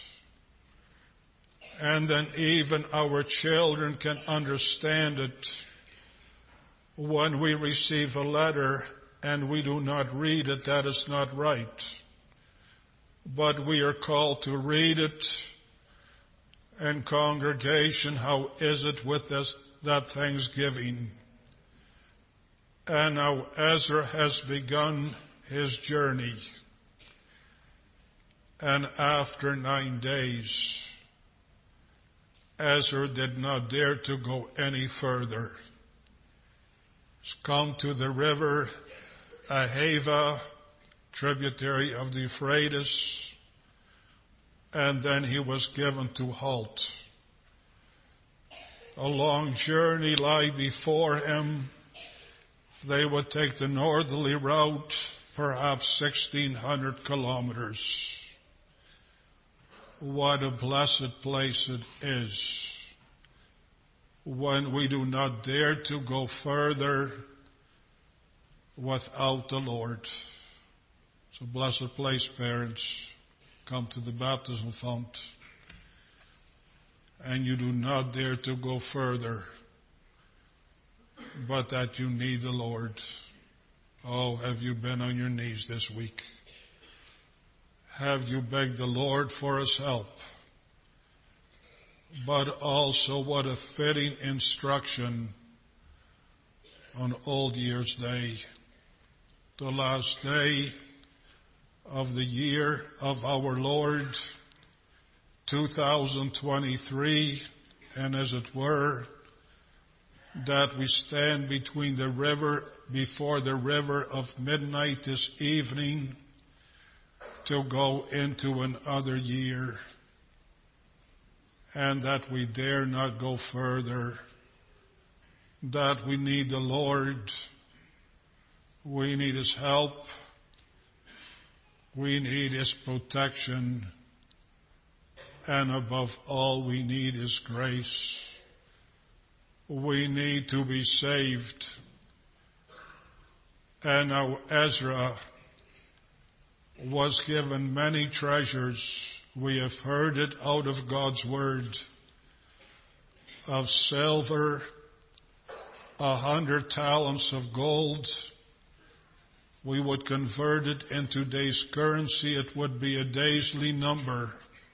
And then even our children can understand it when we receive a letter and we do not read it. That is not right. But we are called to read it. And congregation, how is it with that thanksgiving? And now Ezra has begun his journey. And after 9 days, Ezra did not dare to go any further. He's come to the river Ahava, tributary of the Euphrates, and then he was given to halt. A long journey lay before him. They would take the northerly route, perhaps 1,600 kilometers. What a blessed place it is when we do not dare to go further without the Lord. It's a blessed place, parents. Come to the baptismal font. And you do not dare to go further, but that you need the Lord. Oh, have you been on your knees this week? Have you begged the Lord for his help? But also what a fitting instruction on Old Year's Day, the last day of the year of our Lord, 2023, and as it were, that we stand before the river of midnight this evening to go into another year, and that we dare not go further, that we need the Lord, we need His help, we need His protection, and above all, we need His grace. We need to be saved. And now Ezra was given many treasures. We have heard it out of God's Word. Of silver, 100 talents of gold. We would convert it in today's currency. It would be a daily number.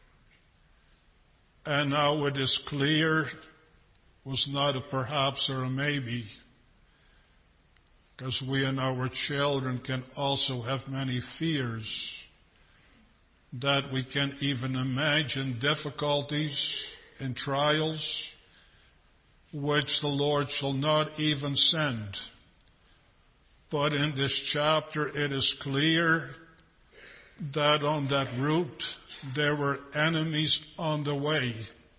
And now it is clear, was not a perhaps or a maybe, because we and our children can also have many fears, that we can't even imagine difficulties and trials which the Lord shall not even send. But in this chapter it is clear that on that route there were enemies on the way.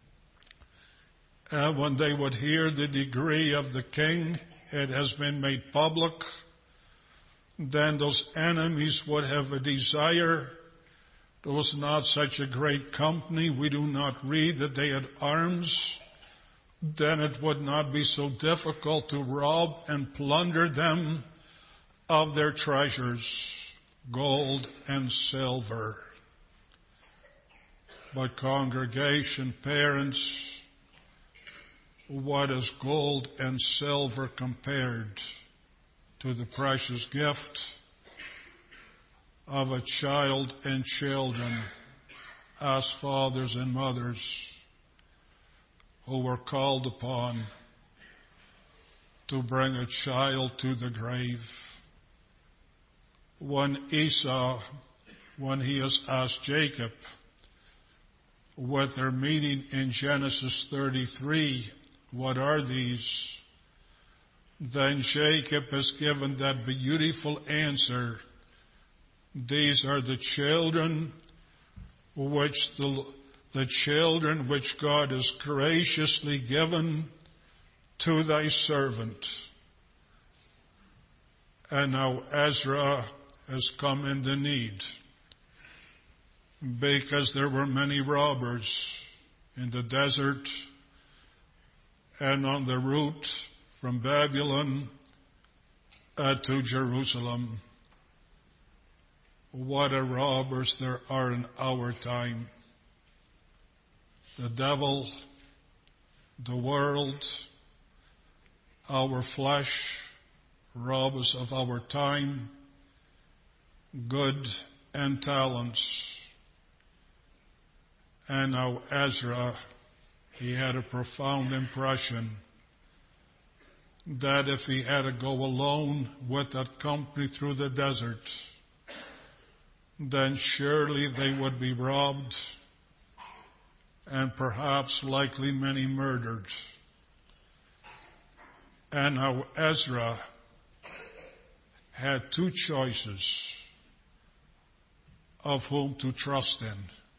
And when they would hear the decree of the king, it has been made public, then those enemies would have a desire. There was not such a great company. We do not read that they had arms. Then it would not be so difficult to rob and plunder them of their treasures, gold and silver. But congregation, parents, what is gold and silver compared to the precious gift of a child and children as fathers and mothers who were called upon to bring a child to the grave? When Esau, when he has asked Jacob, with their meeting in Genesis 33, what are these? Then Jacob has given that beautiful answer. These are the children which God has graciously given to thy servant. And now Ezra has come in the need, because there were many robbers in the desert and on the route from Babylon to Jerusalem. What a robbers there are in our time. The devil, the world, our flesh rob us of our time, good and talents. And now Ezra, he had a profound impression that if he had to go alone with that company through the desert, then surely they would be robbed and perhaps likely many murdered. And now Ezra had two choices of whom to trust in.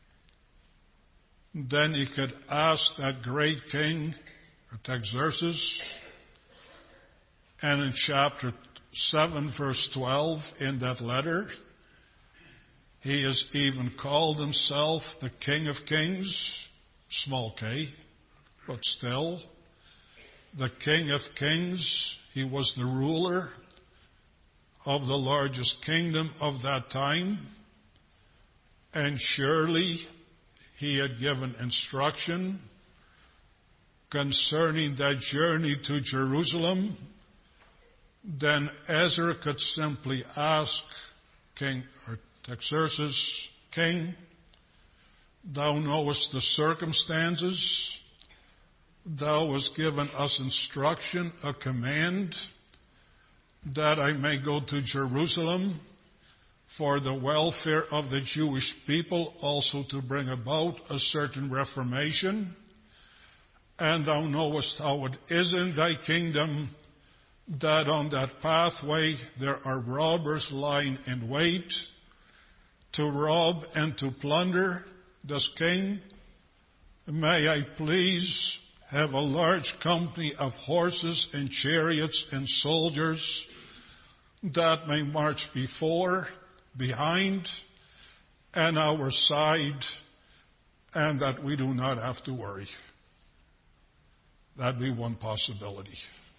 Then he could ask that great king, Artaxerxes, and in chapter 7, verse 12, in that letter, he has even called himself the King of Kings, small k, but still, the King of Kings. He was the ruler of the largest kingdom of that time, and surely he had given instruction concerning that journey to Jerusalem. Then Ezra could simply ask King Artaxerxes, King, thou knowest the circumstances. Thou hast given us instruction, a command, that I may go to Jerusalem for the welfare of the Jewish people, also to bring about a certain reformation. And thou knowest how it is in thy kingdom, that on that pathway there are robbers lying in wait to rob and to plunder. Thus, King, may I please have a large company of horses and chariots and soldiers that may march before, behind, and our side, and that we do not have to worry. That'd be one possibility.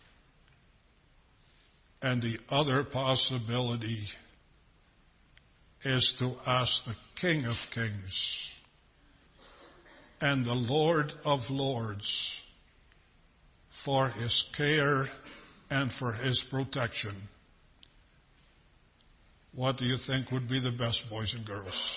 And the other possibility is to ask the King of Kings and the Lord of Lords for his care and for his protection. What do you think would be the best, boys and girls?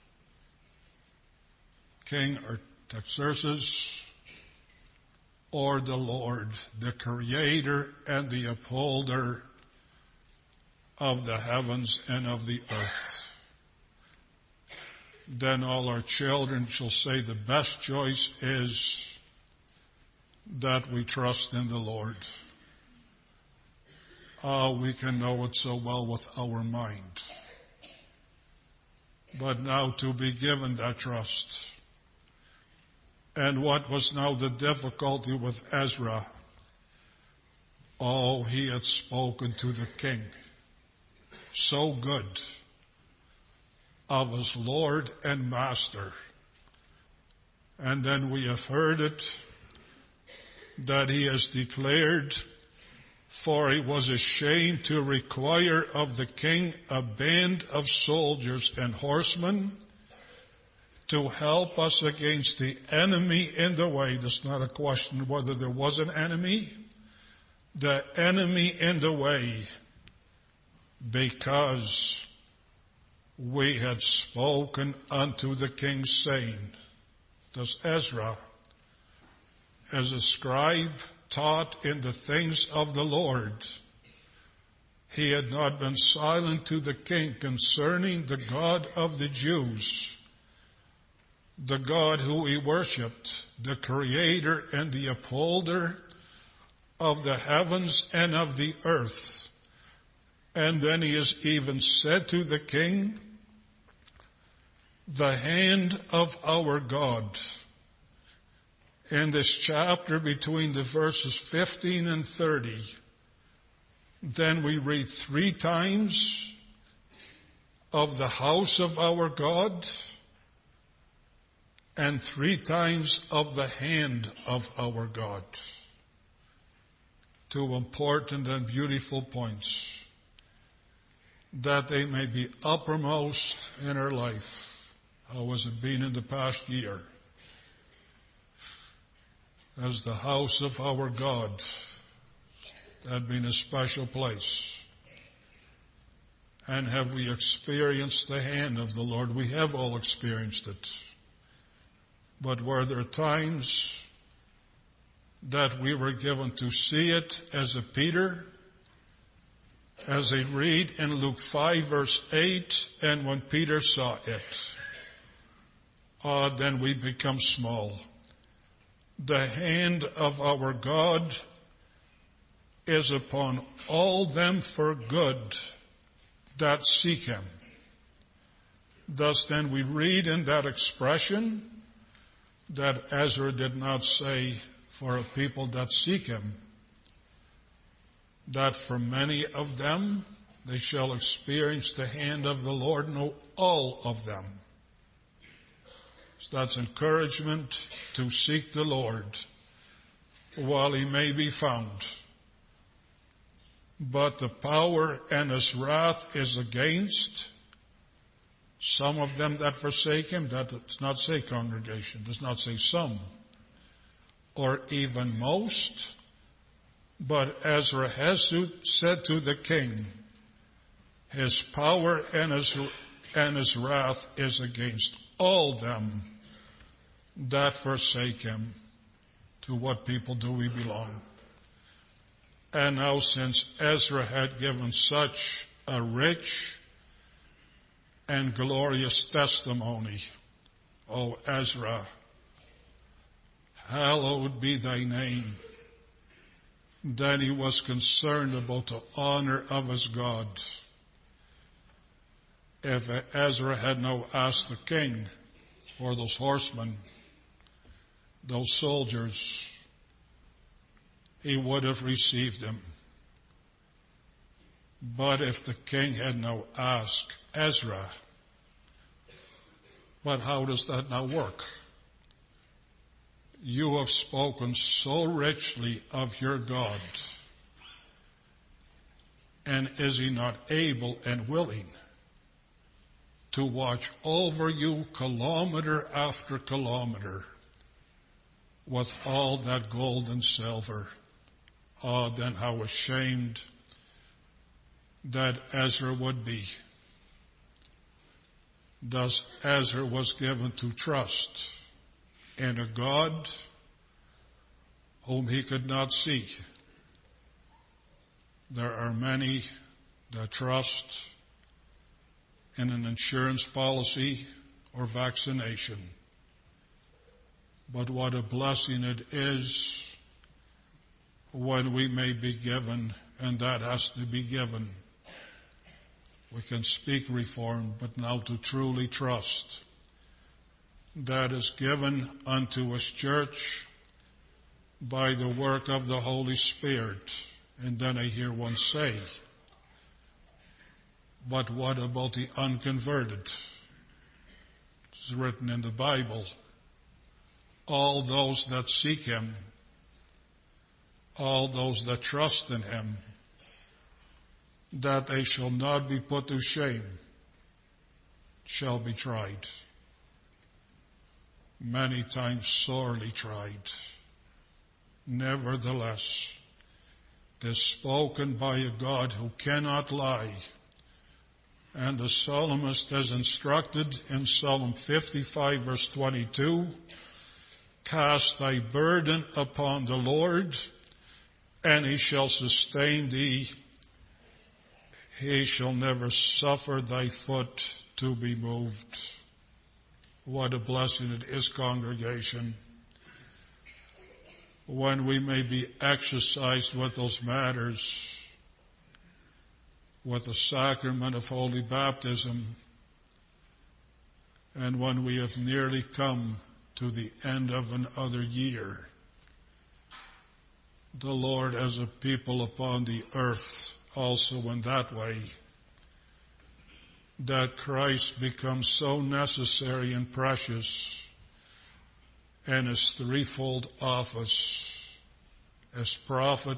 King Artaxerxes or the Lord, the creator and the upholder of the heavens and of the earth? Then all our children shall say the best choice is that we trust in the Lord. We can know it so well with our mind. But now to be given that trust. And what was now the difficulty with Ezra? Oh, he had spoken to the king so good of his Lord and Master. And then we have heard it, that he has declared, for he was ashamed to require of the king a band of soldiers and horsemen to help us against the enemy in the way. There's not a question whether there was an enemy. The enemy in the way, because we had spoken unto the king, saying, thus Ezra, as a scribe taught in the things of the Lord, he had not been silent to the king concerning the God of the Jews, the God who he worshipped, the creator and the upholder of the heavens and of the earth. And then he has even said to the king, the hand of our God. In this chapter between the verses 15 and 30, then we read 3 times of the house of our God and 3 times of the hand of our God. 2 important and beautiful points, that they may be uppermost in our life. How has it been in the past year? As the house of our God, that being a special place. And have we experienced the hand of the Lord? We have all experienced it. But were there times that we were given to see it as a Peter? As I read in Luke 5 verse 8, and when Peter saw it, then we become small. The hand of our God is upon all them for good that seek him. Thus then we read in that expression that Ezra did not say for a people that seek him, that for many of them they shall experience the hand of the Lord, no, all of them. So that's encouragement to seek the Lord while he may be found. But the power and his wrath is against some of them that forsake him. That does not say congregation, does not say some, or even most. But Ezra has said to the king, his power and his wrath is against all them that forsake him. To what people do we belong? And now, since Ezra had given such a rich and glorious testimony, O Ezra. Hallowed be thy name. Then he was concerned about the honor of his God. If Ezra had now asked the king for those horsemen, those soldiers, he would have received them. But if the king had now asked Ezra, but how does that now work? You have spoken so richly of your God, and is he not able and willing to watch over you kilometer after kilometer with all that gold and silver? Oh, then how ashamed that Ezra would be. Thus Ezra was given to trust in a God whom he could not see. There are many that trust in an insurance policy or vaccination. But what a blessing it is when we may be given, and that has to be given. We can speak reform, but now to truly trust. That is given unto his church by the work of the Holy Spirit. And then I hear one say, but what about the unconverted? It's written in the Bible. All those that seek him, all those that trust in him, that they shall not be put to shame, shall be tried. Many times sorely tried. Nevertheless, it is spoken by a God who cannot lie. And the psalmist is instructed in Psalm 55 verse 22, cast thy burden upon the Lord, and he shall sustain thee. He shall never suffer thy foot to be moved. What a blessing it is, congregation, when we may be exercised with those matters, with the sacrament of holy baptism, and when we have nearly come to the end of another year. The Lord as a people upon the earth also in that way, that Christ becomes so necessary and precious in his threefold office as prophet,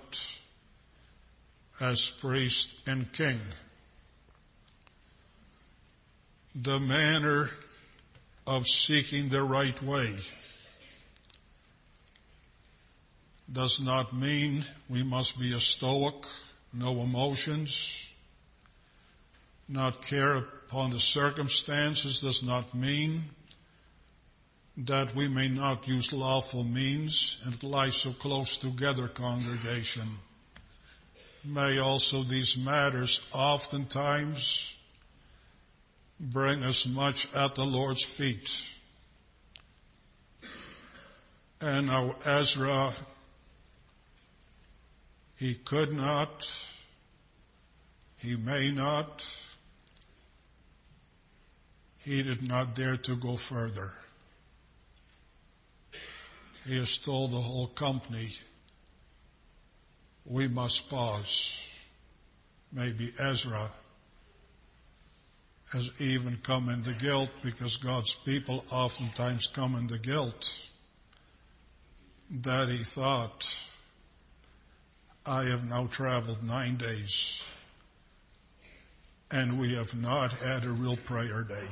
as priest, and king. The manner of seeking the right way does not mean we must be a stoic, no emotions, not care upon the circumstances. Does not mean that we may not use lawful means, and it lies so close together, congregation. May also these matters oftentimes bring us much at the Lord's feet. And now Ezra, he could not, he may not, he did not dare to go further. He has told the whole company, we must pause. Maybe Ezra has even come into guilt, because God's people oftentimes come into guilt, that he thought, I have now traveled 9 days, and we have not had a real prayer day.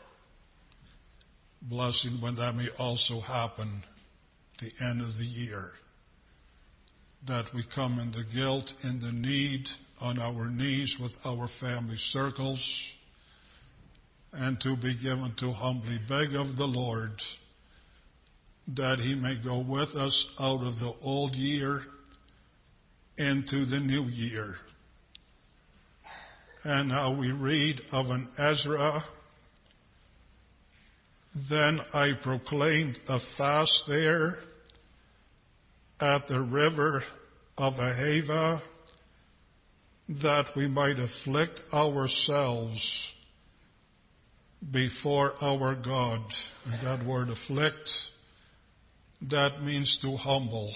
Blessing when that may also happen at the end of the year, that we come in the guilt, in the need, on our knees with our family circles, and to be given to humbly beg of the Lord that he may go with us out of the old year into the new year. And now we read of an Ezra Then I proclaimed a fast there at the river of Ahava, that we might afflict ourselves before our God. And that word afflict, that means to humble.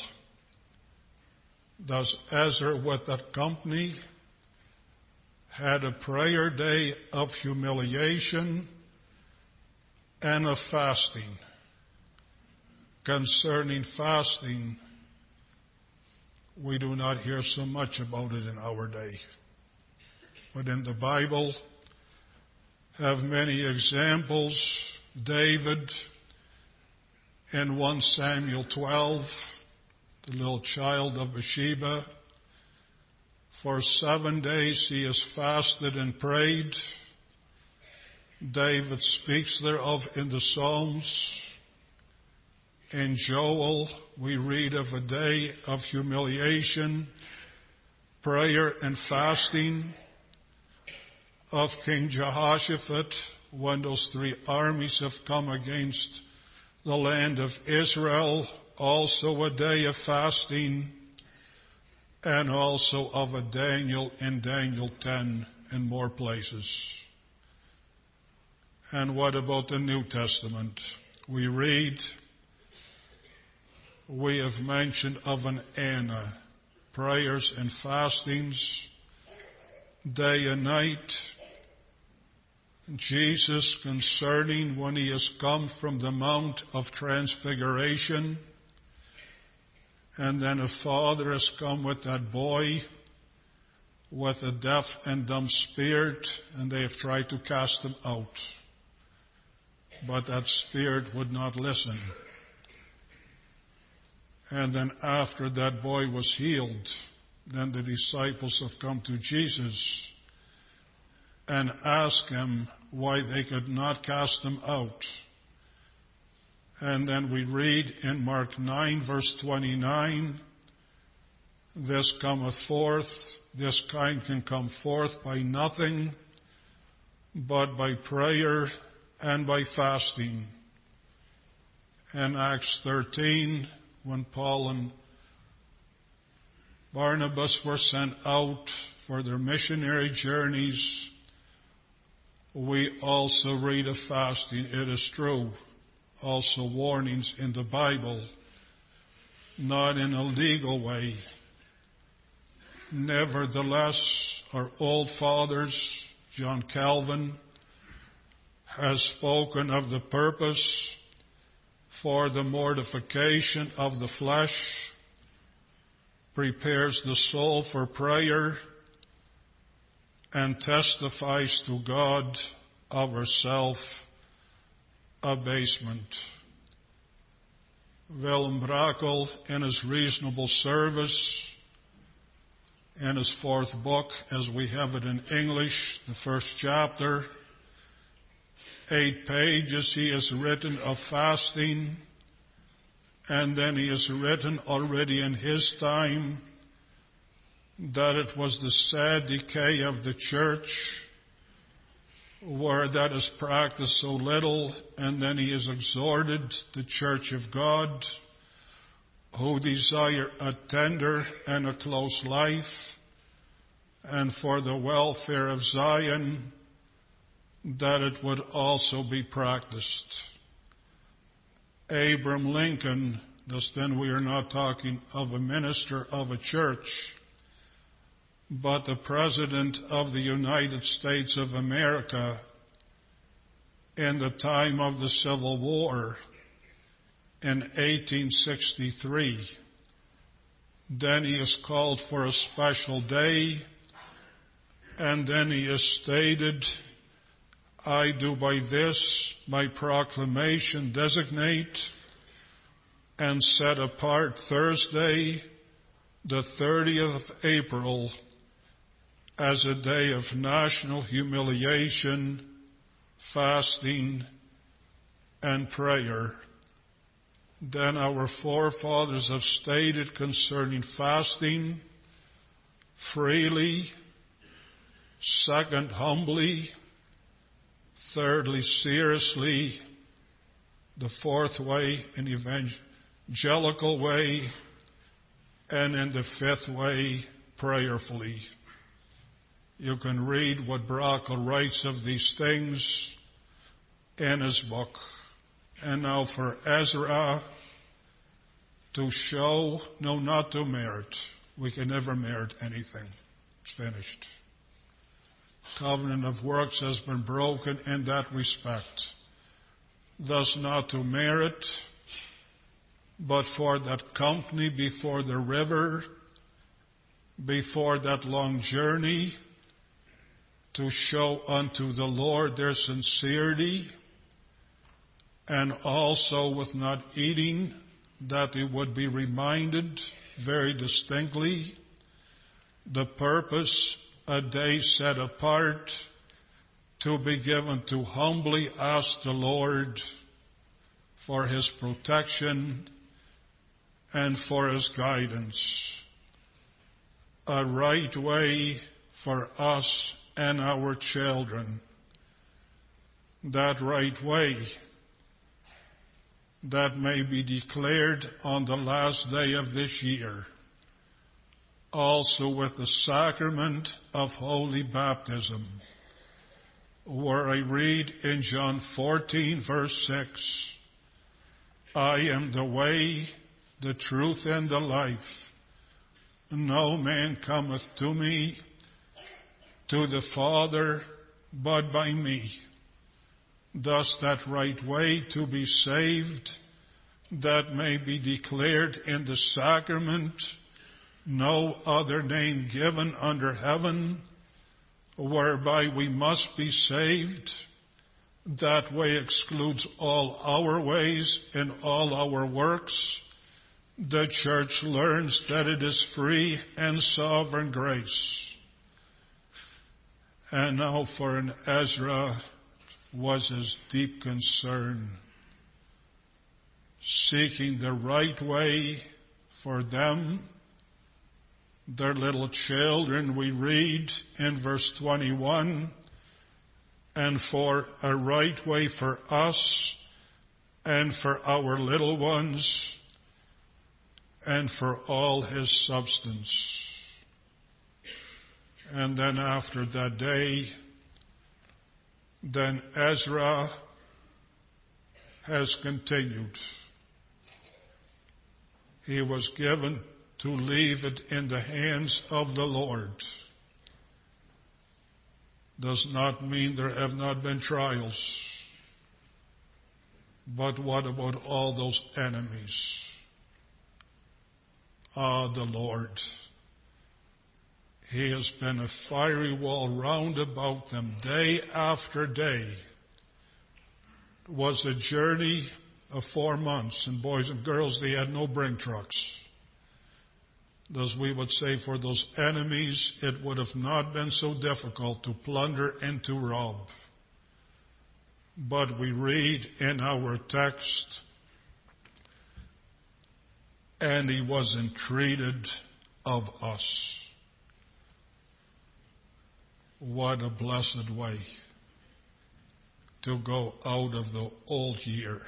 Thus Ezra with that company had a prayer day of humiliation and of fasting. Concerning fasting, we do not hear so much about it in our day. But in the Bible, have many examples. David, in 1 Samuel 12, the little child of Bathsheba, for 7 days he has fasted and prayed. David speaks thereof in the Psalms. In Joel, we read of a day of humiliation, prayer, and fasting. Of King Jehoshaphat, when those 3 armies have come against the land of Israel, also a day of fasting, and also of a Daniel in Daniel 10 and more places. And what about the New Testament? We have mentioned of an Anna, prayers and fastings, day and night. Jesus concerning when he has come from the Mount of Transfiguration, and then a father has come with that boy with a deaf and dumb spirit, and they have tried to cast him out. But that spirit would not listen. And then after that boy was healed, then the disciples have come to Jesus and asked him why they could not cast him out. And then we read in Mark 9 verse 29, this cometh forth, this kind can come forth by nothing but by prayer and by fasting. And Acts 13, when Paul and Barnabas were sent out for their missionary journeys, we also read of fasting. It is true. Also warnings in the Bible, not in a legal way. Nevertheless, our old fathers, John Calvin, has spoken of the purpose for the mortification of the flesh, prepares the soul for prayer, and testifies to God of our self-abasement. Willem Brakel, in his Reasonable Service, in his 4th book, as we have it in English, the 1st chapter, 8 pages he has written of fasting, and then he has written already in his time that it was the sad decay of the church where that is practiced so little, and then he has exhorted the church of God who desire a tender and a close life and for the welfare of Zion that it would also be practiced. Abraham Lincoln, thus then we are not talking of a minister of a church, but the President of the United States of America in the time of the Civil War in 1863. Then he has called for a special day, and then he has stated, I do by this my proclamation designate and set apart Thursday, the 30th of April, as a day of national humiliation, fasting, and prayer. Then our forefathers have stated concerning fasting, freely, second, humbly, thirdly, seriously, the fourth way, an evangelical way, and in the fifth way, prayerfully. You can read what Brakel writes of these things in his book. And now for Ezra to show, no, not to merit. We can never merit anything. It's finished. Covenant of works has been broken in that respect. Thus not to merit, but for that company before the river, before that long journey, to show unto the Lord their sincerity, and also with not eating, that they would be reminded very distinctly the purpose, a day set apart to be given to humbly ask the Lord for His protection and for His guidance. A right way for us and our children. That right way that may be declared on the last day of this year, also with the sacrament of holy baptism, where I read in John 14, verse 6, I am the way, the truth, and the life. No man cometh to me, to the Father, but by me. Thus that right way to be saved, that may be declared in the sacrament, no other name given under heaven, whereby we must be saved. That way excludes all our ways and all our works. The church learns that it is free and sovereign grace. And now for an Ezra was his deep concern, seeking the right way for them, their little children, we read in verse 21, and for a right way for us and for our little ones and for all his substance. And then after that day, then Ezra has continued. He was given to leave it in the hands of the Lord. Does not mean there have not been trials. But what about all those enemies? Ah, the Lord. He has been a fiery wall round about them day after day. It was a journey of 4 months, and boys and girls, they had no bring trucks. As we would say, for those enemies, it would have not been so difficult to plunder and to rob. But we read in our text, and he was entreated of us. What a blessed way to go out of the old year.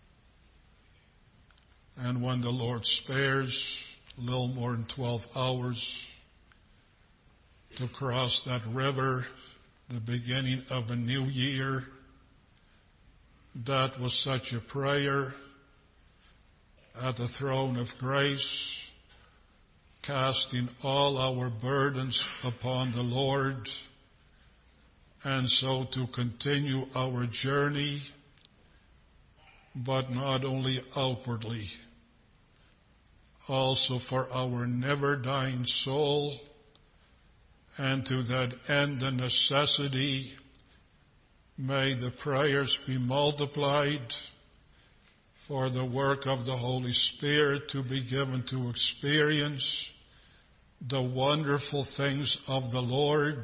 And when the Lord spares a little more than 12 hours to cross that river, the beginning of a new year, that was such a prayer at the throne of grace, casting all our burdens upon the Lord, and so to continue our journey, but not only outwardly, also for our never-dying soul, and to that end the necessity, may the prayers be multiplied for the work of the Holy Spirit to be given to experience the wonderful things of the Lord.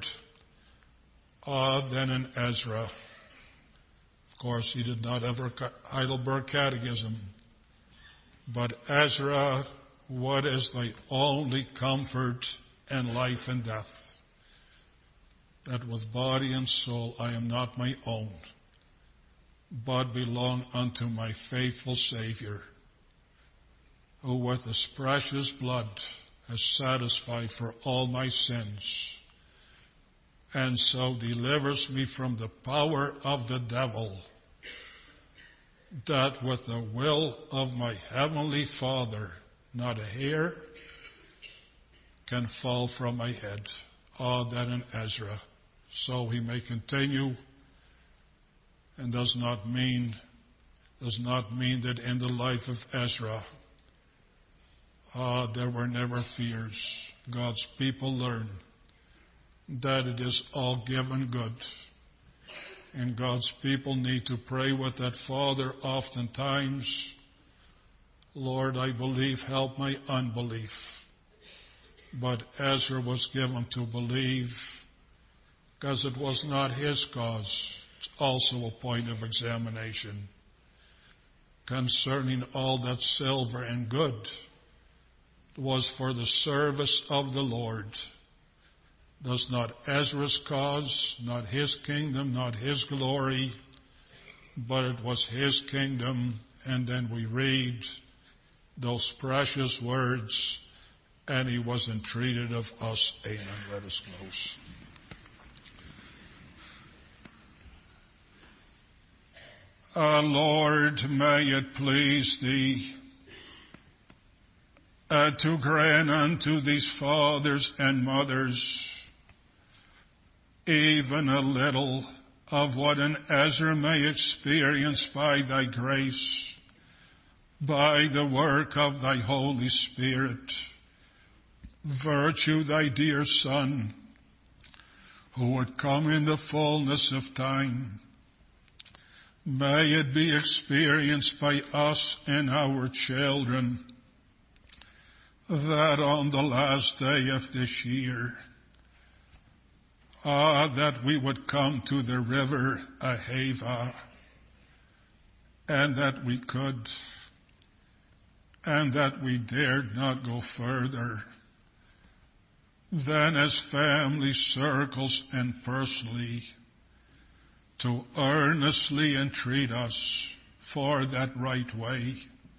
Then in Ezra. Of course, he did not have a Heidelberg Catechism. But Ezra, what is thy only comfort in life and death? That with body and soul I am not my own, but belong unto my faithful Savior, who with his precious blood has satisfied for all my sins, and so delivers me from the power of the devil, that with the will of my heavenly Father, not a hair can fall from my head. That in Ezra. So we may continue, and does not mean that in the life of Ezra, there were never fears. God's people learn that it is all given good. And God's people need to pray with that Father oftentimes, Lord, I believe, help my unbelief. But Ezra was given to believe because it was not his cause. It's also a point of examination concerning all that silver and good was for the service of the Lord. Does not Ezra's cause, not his kingdom, not his glory, but it was his kingdom. And then we read those precious words, and he was entreated of us. Amen. Let us close. Lord, may it please thee to grant unto these fathers and mothers even a little of what an Ezra may experience by thy grace, by the work of thy Holy Spirit. Virtue, thy dear Son, who would come in the fullness of time, may it be experienced by us and our children, that on the last day of this year, that we would come to the river Ahava, and that we could, and that we dared not go further than as family circles and personally to earnestly entreat us for that right way.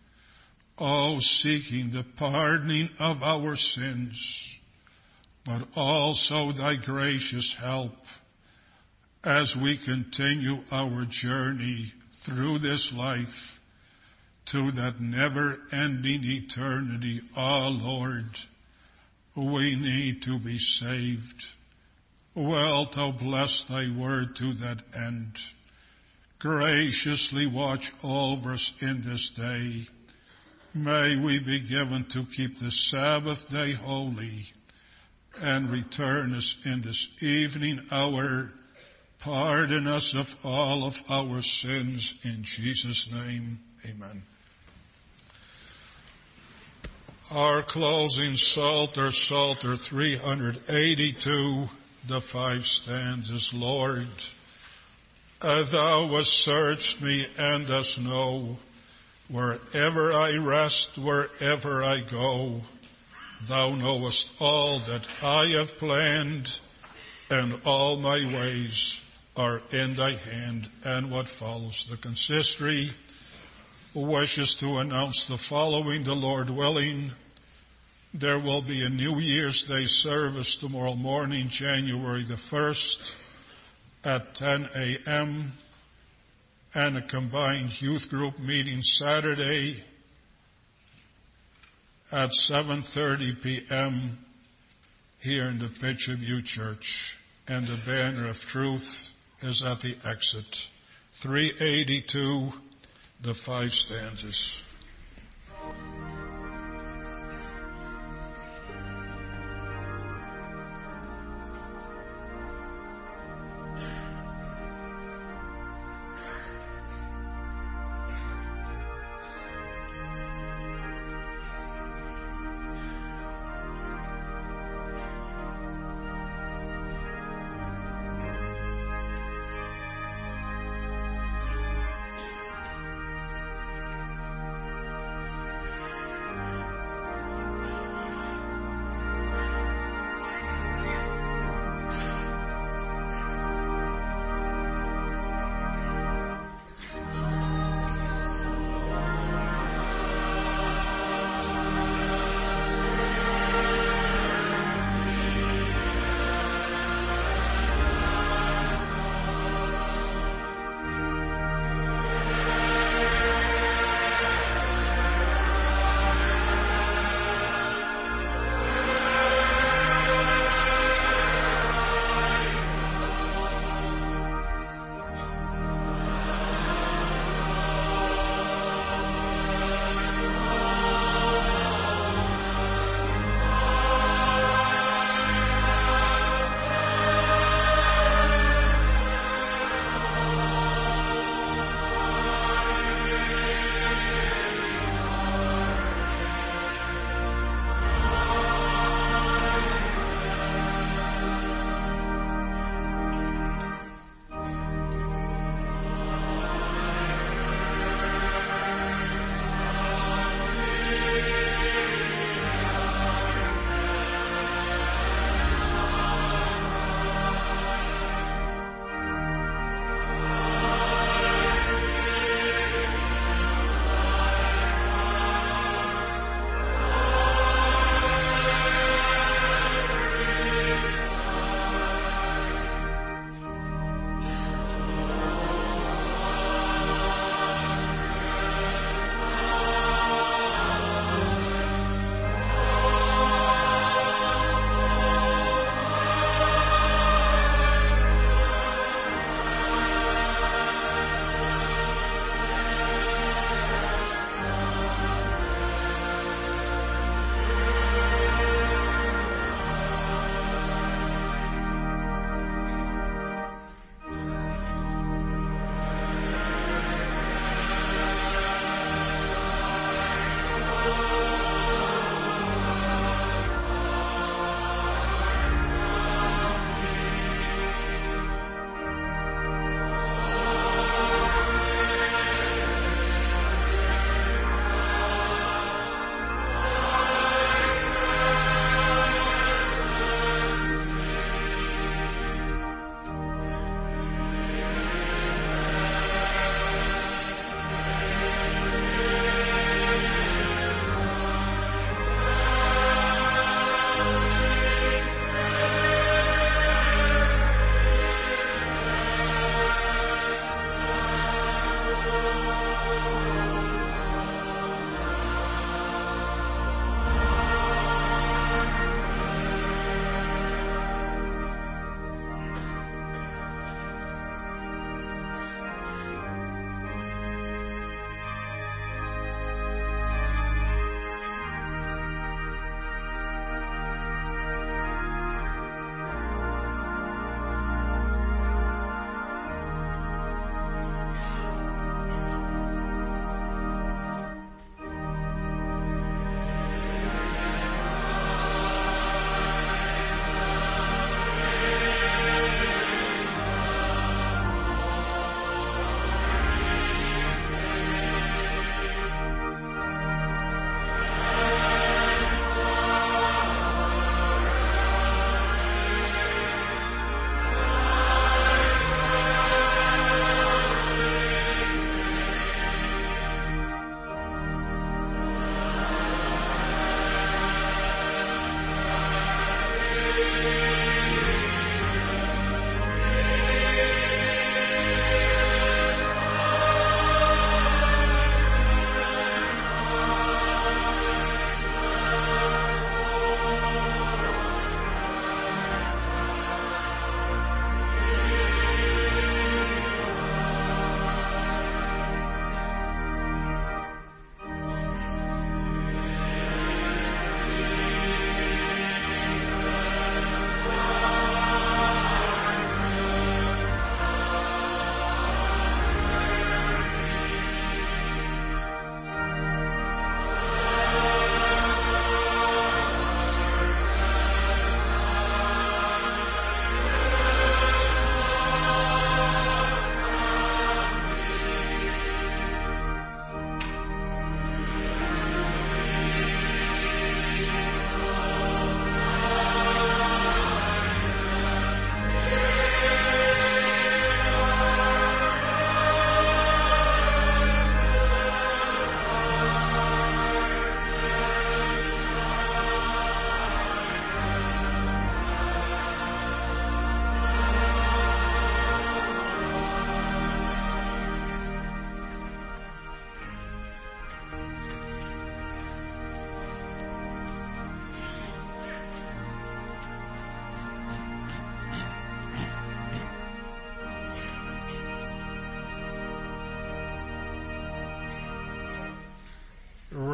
Seeking the pardoning of our sins, but also thy gracious help as we continue our journey through this life to that never-ending eternity. Lord, we need to be saved. Well, thou bless thy word to that end. Graciously watch over us in this day. May we be given to keep the Sabbath day holy, and return us in this evening hour. Pardon us of all of our sins. In Jesus' name, amen. Our closing Psalter, Psalter 382, the 5 stanzas. Lord, thou hast searched me and dost know wherever I rest, wherever I go. Thou knowest all that I have planned, and all my ways are in thy hand. And what follows? The consistory wishes to announce the following: the Lord willing, there will be a New Year's Day service tomorrow morning, January the 1st at 10 a.m., and a combined youth group meeting Saturday at 7:30 p.m. here in the Pitcher View Church. And the banner of truth is at the exit. 382, the 5 stanzas.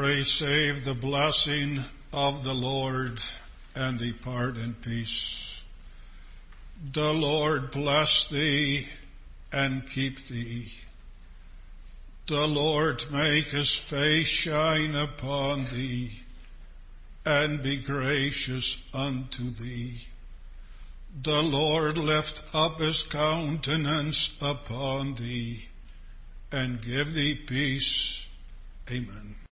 receive the blessing of the Lord and depart in peace. The Lord bless thee and keep thee. The Lord make his face shine upon thee and be gracious unto thee. The Lord lift up his countenance upon thee and give thee peace. Amen.